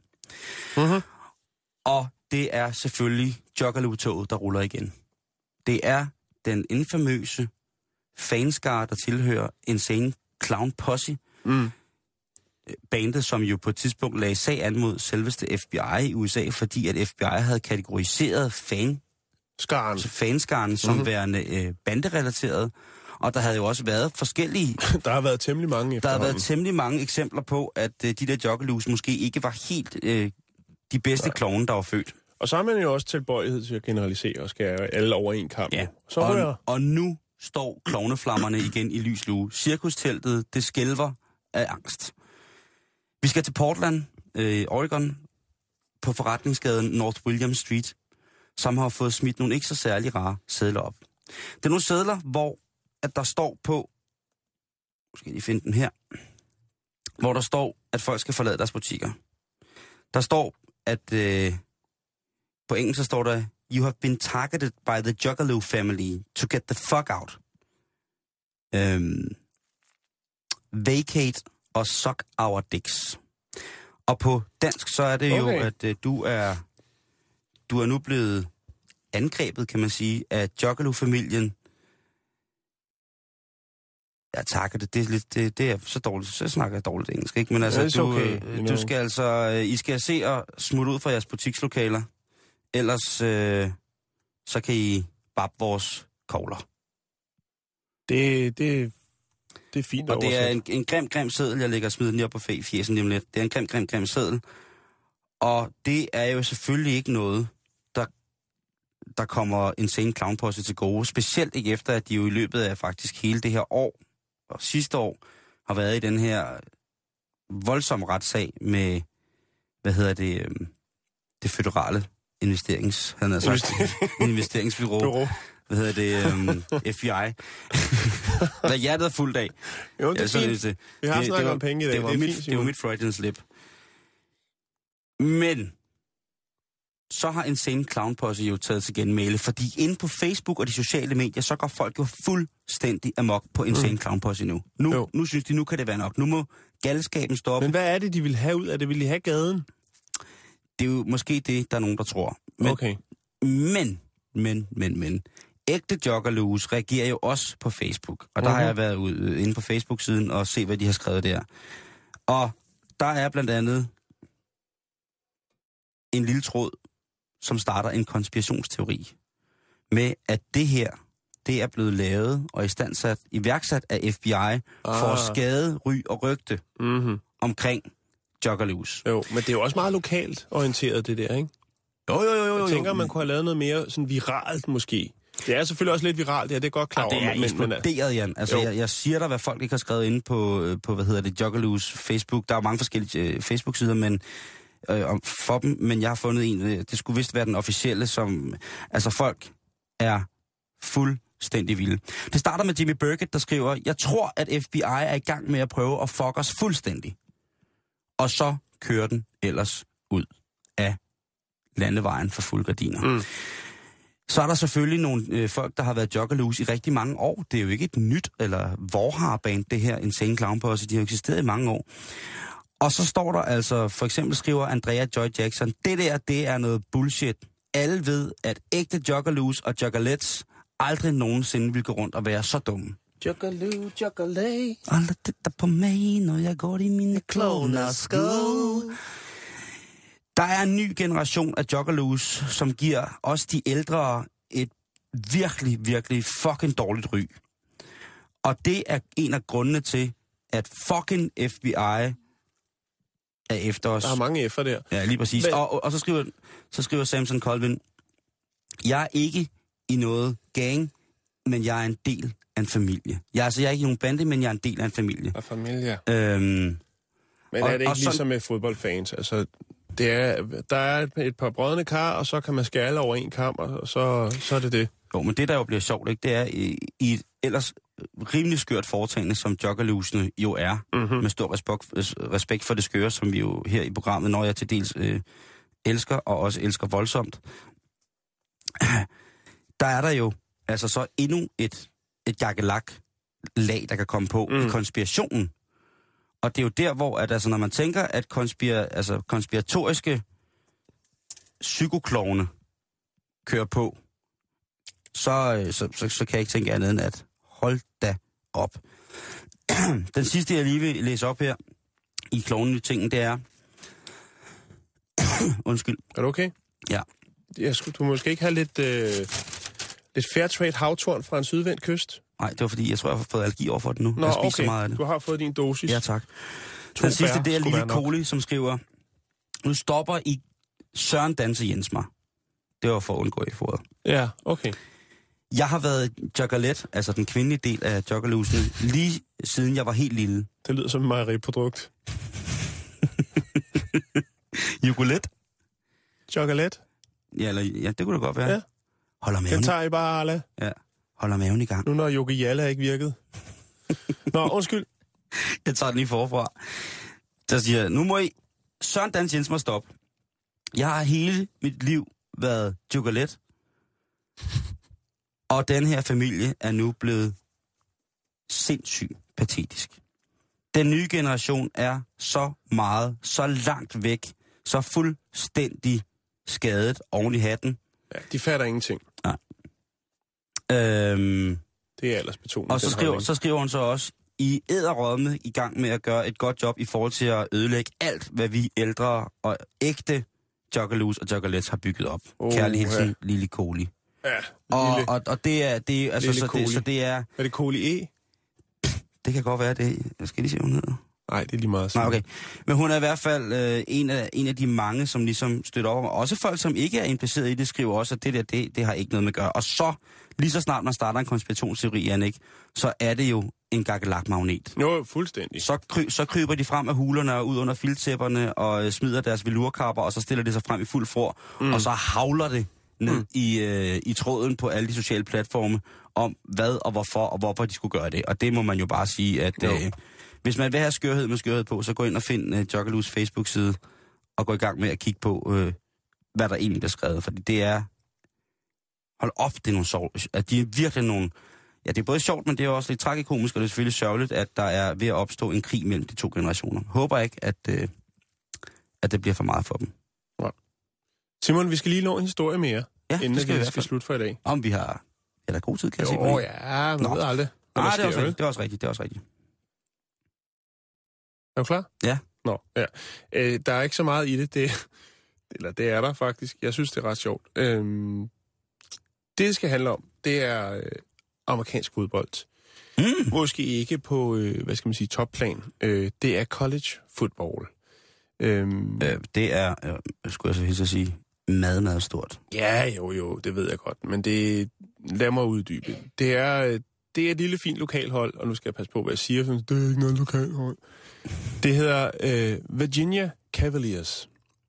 Og det er selvfølgelig Juggalo-toget, der ruller igen. Det er den infamøse fanskare, der tilhører Insane Clown Posse. Bandet, som jo på et tidspunkt lagde sag an mod selveste FBI i USA, fordi at FBI havde kategoriseret fanskaren som værende banderelateret. Og der havde jo også været forskellige... Der har været temmelig mange eksempler på, at de der Juggalos måske ikke var helt de bedste klovne, der var født. Og så har man jo også tilbøjelighed til at generalisere og skære alle over en kamp. Ja. Og nu står klovneflammerne igen i lys lue. Cirkusteltet, det skælver af angst. Vi skal til Portland, Oregon, på forretningsgaden North William Street, som har fået smidt nogle ikke så særlig rare sedler op. Det er nogle sedler, hvor at der står på, måske lige finde den her, hvor der står, at folk skal forlade deres butikker. Der står, at på engelsk så står der, "You have been targeted by the Juggalo family to get the fuck out." Vacate og Suck Our Dicks. Og på dansk, så er det jo, at du er nu blevet angrebet, kan man sige, af Juggalo-familien. Jeg takker det. Det er så dårligt. Så snakker jeg dårligt engelsk, ikke? Men altså, du skal altså... I skal se og smutte ud fra jeres butikslokaler. Ellers så kan I bappe vores kogler. Det er fint. Og det er en grim seddel, jeg lægger og smider den lige op på fjesen lige om lidt. Det er en grim seddel. Og det er jo selvfølgelig ikke noget, der kommer Insane Clown Posse til gode. Specielt ikke efter, at de jo i løbet af faktisk hele det her år, og sidste år, har været i den her voldsomme retssag med, det føderale investeringsbureau. FBI. Hvad hjertet er fuldt af. Jo, det er fint. Vi har snakket om penge i dag. Det var mit Freudian slip. Men så har Insane Clown Posse jo taget til genmæle, fordi inde på Facebook og de sociale medier, så går folk jo fuldstændig amok på Insane Clown Posse nu. Nu synes de, nu kan det være nok. Nu må galskaben stoppe. Men hvad er det, de vil have ud af det? Vil de have gaden? Det er jo måske det, der er nogen, der tror. Men. Ægte Juggalos reagerer jo også på Facebook. Og der har jeg været inde på Facebook-siden og se, hvad de har skrevet der. Og der er blandt andet en lille tråd, som starter en konspirationsteori med, at det her, det er blevet lavet og iværksat af FBI for at skade, ry og rygte omkring Juggalos. Jo, men det er jo også meget lokalt orienteret, det der, ikke? Jo. Jeg tænker, man kunne have lavet noget mere sådan viralt, måske. Det er selvfølgelig også lidt viralt, det er godt klar over. Det er eksploderet, Jan. Altså, jeg siger dig, hvad folk ikke har skrevet inde på Juggalos Facebook. Der er mange forskellige Facebook-sider, men for dem, men jeg har fundet en, det skulle vist være den officielle, som, altså folk er fuldstændig vilde. Det starter med Jimmy Burkett, der skriver, jeg tror, at FBI er i gang med at prøve at fuck os fuldstændig. Og så kører den ellers ud af landevejen for fuld gardiner. Så er der selvfølgelig nogle folk, der har været Juggalos i rigtig mange år. Det er jo ikke et nyt eller vorhar-band, det her Insane Clown Posse. De har eksisteret i mange år. Og så står der altså, for eksempel skriver Andrea Joy Jackson, det er noget bullshit. Alle ved, at ægte Juggalos og Juggalettes aldrig nogensinde vil gå rundt og være så dumme. Juggalay. Alle titter på mig, når jeg går i mine klovnersko. Der er en ny generation af Juggalos, som giver os de ældre et virkelig, virkelig fucking dårligt ry. Og det er en af grundene til, at fucking FBI er efter os. Der er mange F'er der. Ja, lige præcis. Men... Og så skriver Samson Colvin, jeg er ikke i noget gang, men jeg er en del af en familie. Jeg er ikke i nogen bande, men jeg er en del af en familie. Af familie. Men er det ikke ligesom med fodboldfans? Altså, der er et par brødrene kar, og så kan man skære alle over en kam, og så er det det. Jo, men det, der jo bliver sjovt, ikke, det er i et ellers rimelig skørt foretagende, som Juggalosene jo er, med stor respekt for det skøre, som vi jo her i programmet, når jeg til dels elsker, og også elsker voldsomt. Der er der jo altså så endnu et jakkelak-lag, der kan komme på i konspirationen. Og det er jo der, hvor at, altså, når man tænker, at konspiratoriske psykoklovne kører på, så kan jeg ikke tænke andet end at hold da op. Den sidste, jeg lige vil læse op her i klovne-tingen, det er... Undskyld. Er du okay? Ja. Du måske ikke have lidt Fairtrade havtorn fra en sydvendt kyst? Nej, det var fordi, jeg tror, jeg har fået allergi over for det nu. Nå, jeg spiser så meget af det. Du har fået din dosis. Ja, tak. Den sidste, det er Lille Koli, som skriver, nu stopper I Søren Danse Jens mig. Det var for at undgå i foret. Ja, okay. Jeg har været juggalette, altså den kvindelige del af juggalosene, lige siden jeg var helt lille. Det lyder som et mejeriprodukt. Juggalette? Juggalette? Ja, det kunne da godt være. Ja. Holder maven. Den tager I bare, Arla. Ja, holder maven i gang. Nu når Jogi Jalla ikke virket. Nå, undskyld. Jeg tager den lige forfra. Der siger, nu må I Søren Dans Jens må stoppe. Jeg har hele mit liv været juggalette. Og den her familie er nu blevet sindssygt patetisk. Den nye generation er så langt væk, så fuldstændig skadet oven i hatten. Ja, de fatter ingenting. Nej. Det er aldersbetonet. Og så skriver hun så også, I edderrømme i gang med at gøre et godt job i forhold til at ødelægge alt, hvad vi ældre og ægte Juggalos og Juggalettes har bygget op. Kærlig hilsen, Lille Coli. Ja, og det er altså så det er. Er det Coli E? Det kan godt være det. Jeg skal lige se, hvad hun hedder. Nej, det er lige meget. Nej, okay. Men hun er i hvert fald en af de mange, som ligesom støtter over. Også folk, som ikke er impliceret i det, skriver også, at det har ikke noget med at gøre. Og så, lige så snart man starter en konspirationsteori, Jannik, så er det jo en gakkelakmagnet. Jo, fuldstændig. Så kryber de frem af hulerne og ud under filttæpperne og smider deres velurkapper, og så stiller de sig frem i fuld fror, og så havler det ned i tråden på alle de sociale platforme om hvad og hvorfor de skulle gøre det. Og det må man jo bare sige, at hvis man vil have skørhed med skørhed på, så gå ind og find Juggalos Facebook-side og gå i gang med at kigge på, hvad der egentlig bliver skrevet. Fordi det er... Hold op, det er nogle sjovt. At de er virkelig nogle... Ja, det er både sjovt, men det er også lidt tragikomisk, og det er selvfølgelig sørgeligt, at der er ved at opstå en krig mellem de to generationer. Håber ikke, at det bliver for meget for dem. Ja. Simon, vi skal lige nå en historie mere, inden vi skal slutte for i dag. Om vi har... Er der god tid, kan jeg sige? Ja, man ved aldrig. Nej, det er også rigtigt. Er du klar? Ja. Nå, ja. Der er ikke så meget i det. Det er der faktisk. Jeg synes, det er ret sjovt. Det skal handle om, det er amerikansk fodbold. Måske ikke på, topplan. Det er college football. Det er, skulle jeg så hilse at sige, meget stort. Ja, jo, det ved jeg godt. Men lad mig uddybe. Det er et lille fint lokalhold, og nu skal jeg passe på, hvad jeg siger, for det er ikke noget lokalhold. Det hedder Virginia Cavaliers.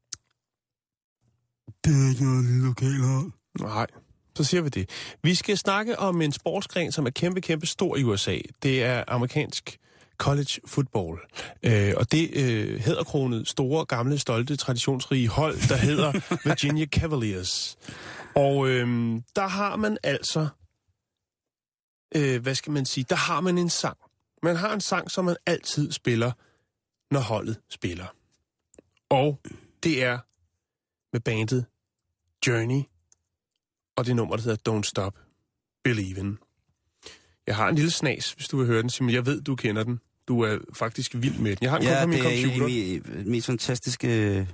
Det er ikke noget lille lokalhold. Nej, så siger vi det. Vi skal snakke om en sportsgren, som er kæmpe stor i USA. Det er amerikansk college football. Og det hæderkronet store, gamle, stolte, traditionsrige hold, der hedder Virginia Cavaliers. Og der har man altså, der har man en sang. Man har en sang, som man altid spiller, når holdet spiller. Og det er med bandet Journey, og det nummer, der hedder Don't Stop Believin'. Jeg har en lille snas, hvis du vil høre den, Simon. Jeg ved, du kender den. Du er faktisk vild med den. Jeg har den på min computer. Ja, det er mest fantastiske...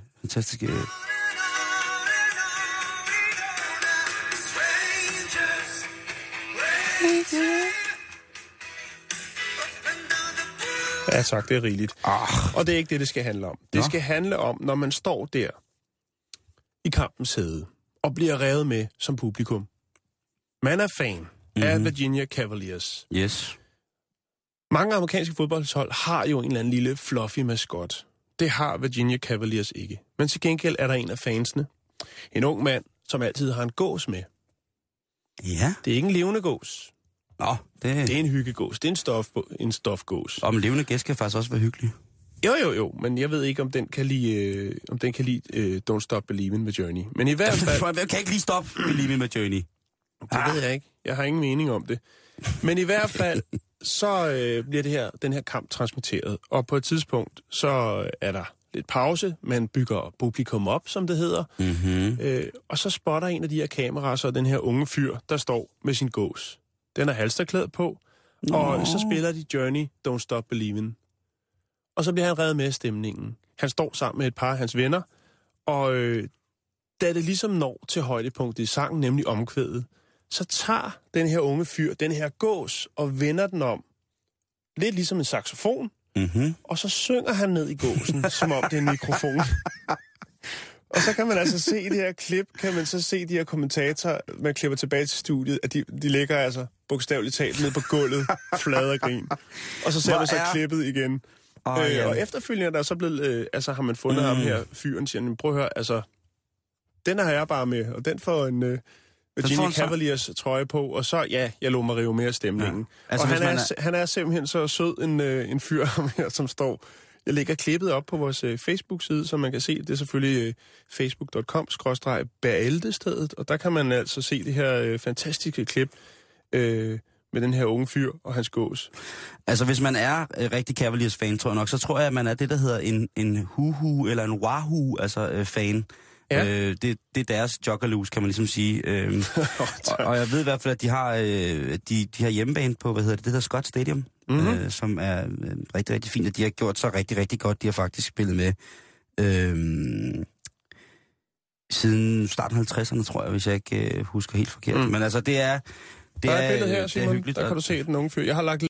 Ja tak, det er rigeligt. Og det er ikke det skal handle om. Det skal handle om, når man står der i kampens hæde og bliver revet med som publikum. Man er fan af Virginia Cavaliers. Yes. Mange amerikanske fodboldhold har jo en eller anden lille fluffy maskot. Det har Virginia Cavaliers ikke. Men til gengæld er der en af fansene. En ung mand, som altid har en gås med. Ja. Det er ikke en levende gås. Nå, det er en hyggegås. Det er en stofgås. Og en levende gæst kan faktisk også være hyggelig. Jo, men jeg ved ikke, om den kan lide, Don't Stop Believin' med Journey. Men i hvert fald... Jeg kan ikke lige stoppe Believin' med Journey. Det ved jeg ikke. Jeg har ingen mening om det. Men i hvert fald, så bliver den her kamp transmitteret. Og på et tidspunkt, så er der lidt pause. Man bygger publikum op, som det hedder. Og så spotter en af de her kameraer, så den her unge fyr, der står med sin gås. Den er halsterklædt på. Og så spiller de Journey, Don't Stop Believin'. Og så bliver han reddet med af stemningen. Han står sammen med et par af hans venner, og da det ligesom når til højdepunktet i sangen, nemlig omkvædet, så tager den her unge fyr den her gås og vender den om. Lidt ligesom en saxofon. Og så synger han ned i gåsen, som om det er en mikrofon. Og så kan man altså se det her klip, kan man så se de her kommentatorer, man klipper tilbage til studiet, at de ligger altså bogstaveligt talt ned på gulvet, flade og grin. Og så ser man så klippet igen. Og efterfølgende der er så blevet, har man fundet ham her, fyren, siger, prøv at høre, altså, den har jeg bare med, og den får en Virginia Cavaliers trøje på, og så, jeg lå mig rive mere stemningen. Ja. Altså, og han er simpelthen så sød en fyr, her, som står... Jeg lægger klippet op på vores Facebook-side, så man kan se, det er selvfølgelig facebook.com/bæreldestedet, og der kan man altså se det her fantastiske klip med den her unge fyr og hans gås. Altså, hvis man er rigtig Cavaliers-fan, tror jeg nok, så tror jeg, at man er det, der hedder en Huhu eller en Wahoo, altså fan. Ja. Det er deres joggerlus, kan man ligesom sige. Og jeg ved i hvert fald, at de har hjemmebane på, det hedder Scott Stadium, som er rigtig, rigtig fint, og de har gjort så rigtig, rigtig godt. De har faktisk spillet med siden starten af 50'erne, tror jeg, hvis jeg ikke husker helt forkert. Men altså, det er der er et billede her, Simon. hyggeligt. Der kan du se den unge fyr. Jeg har lagt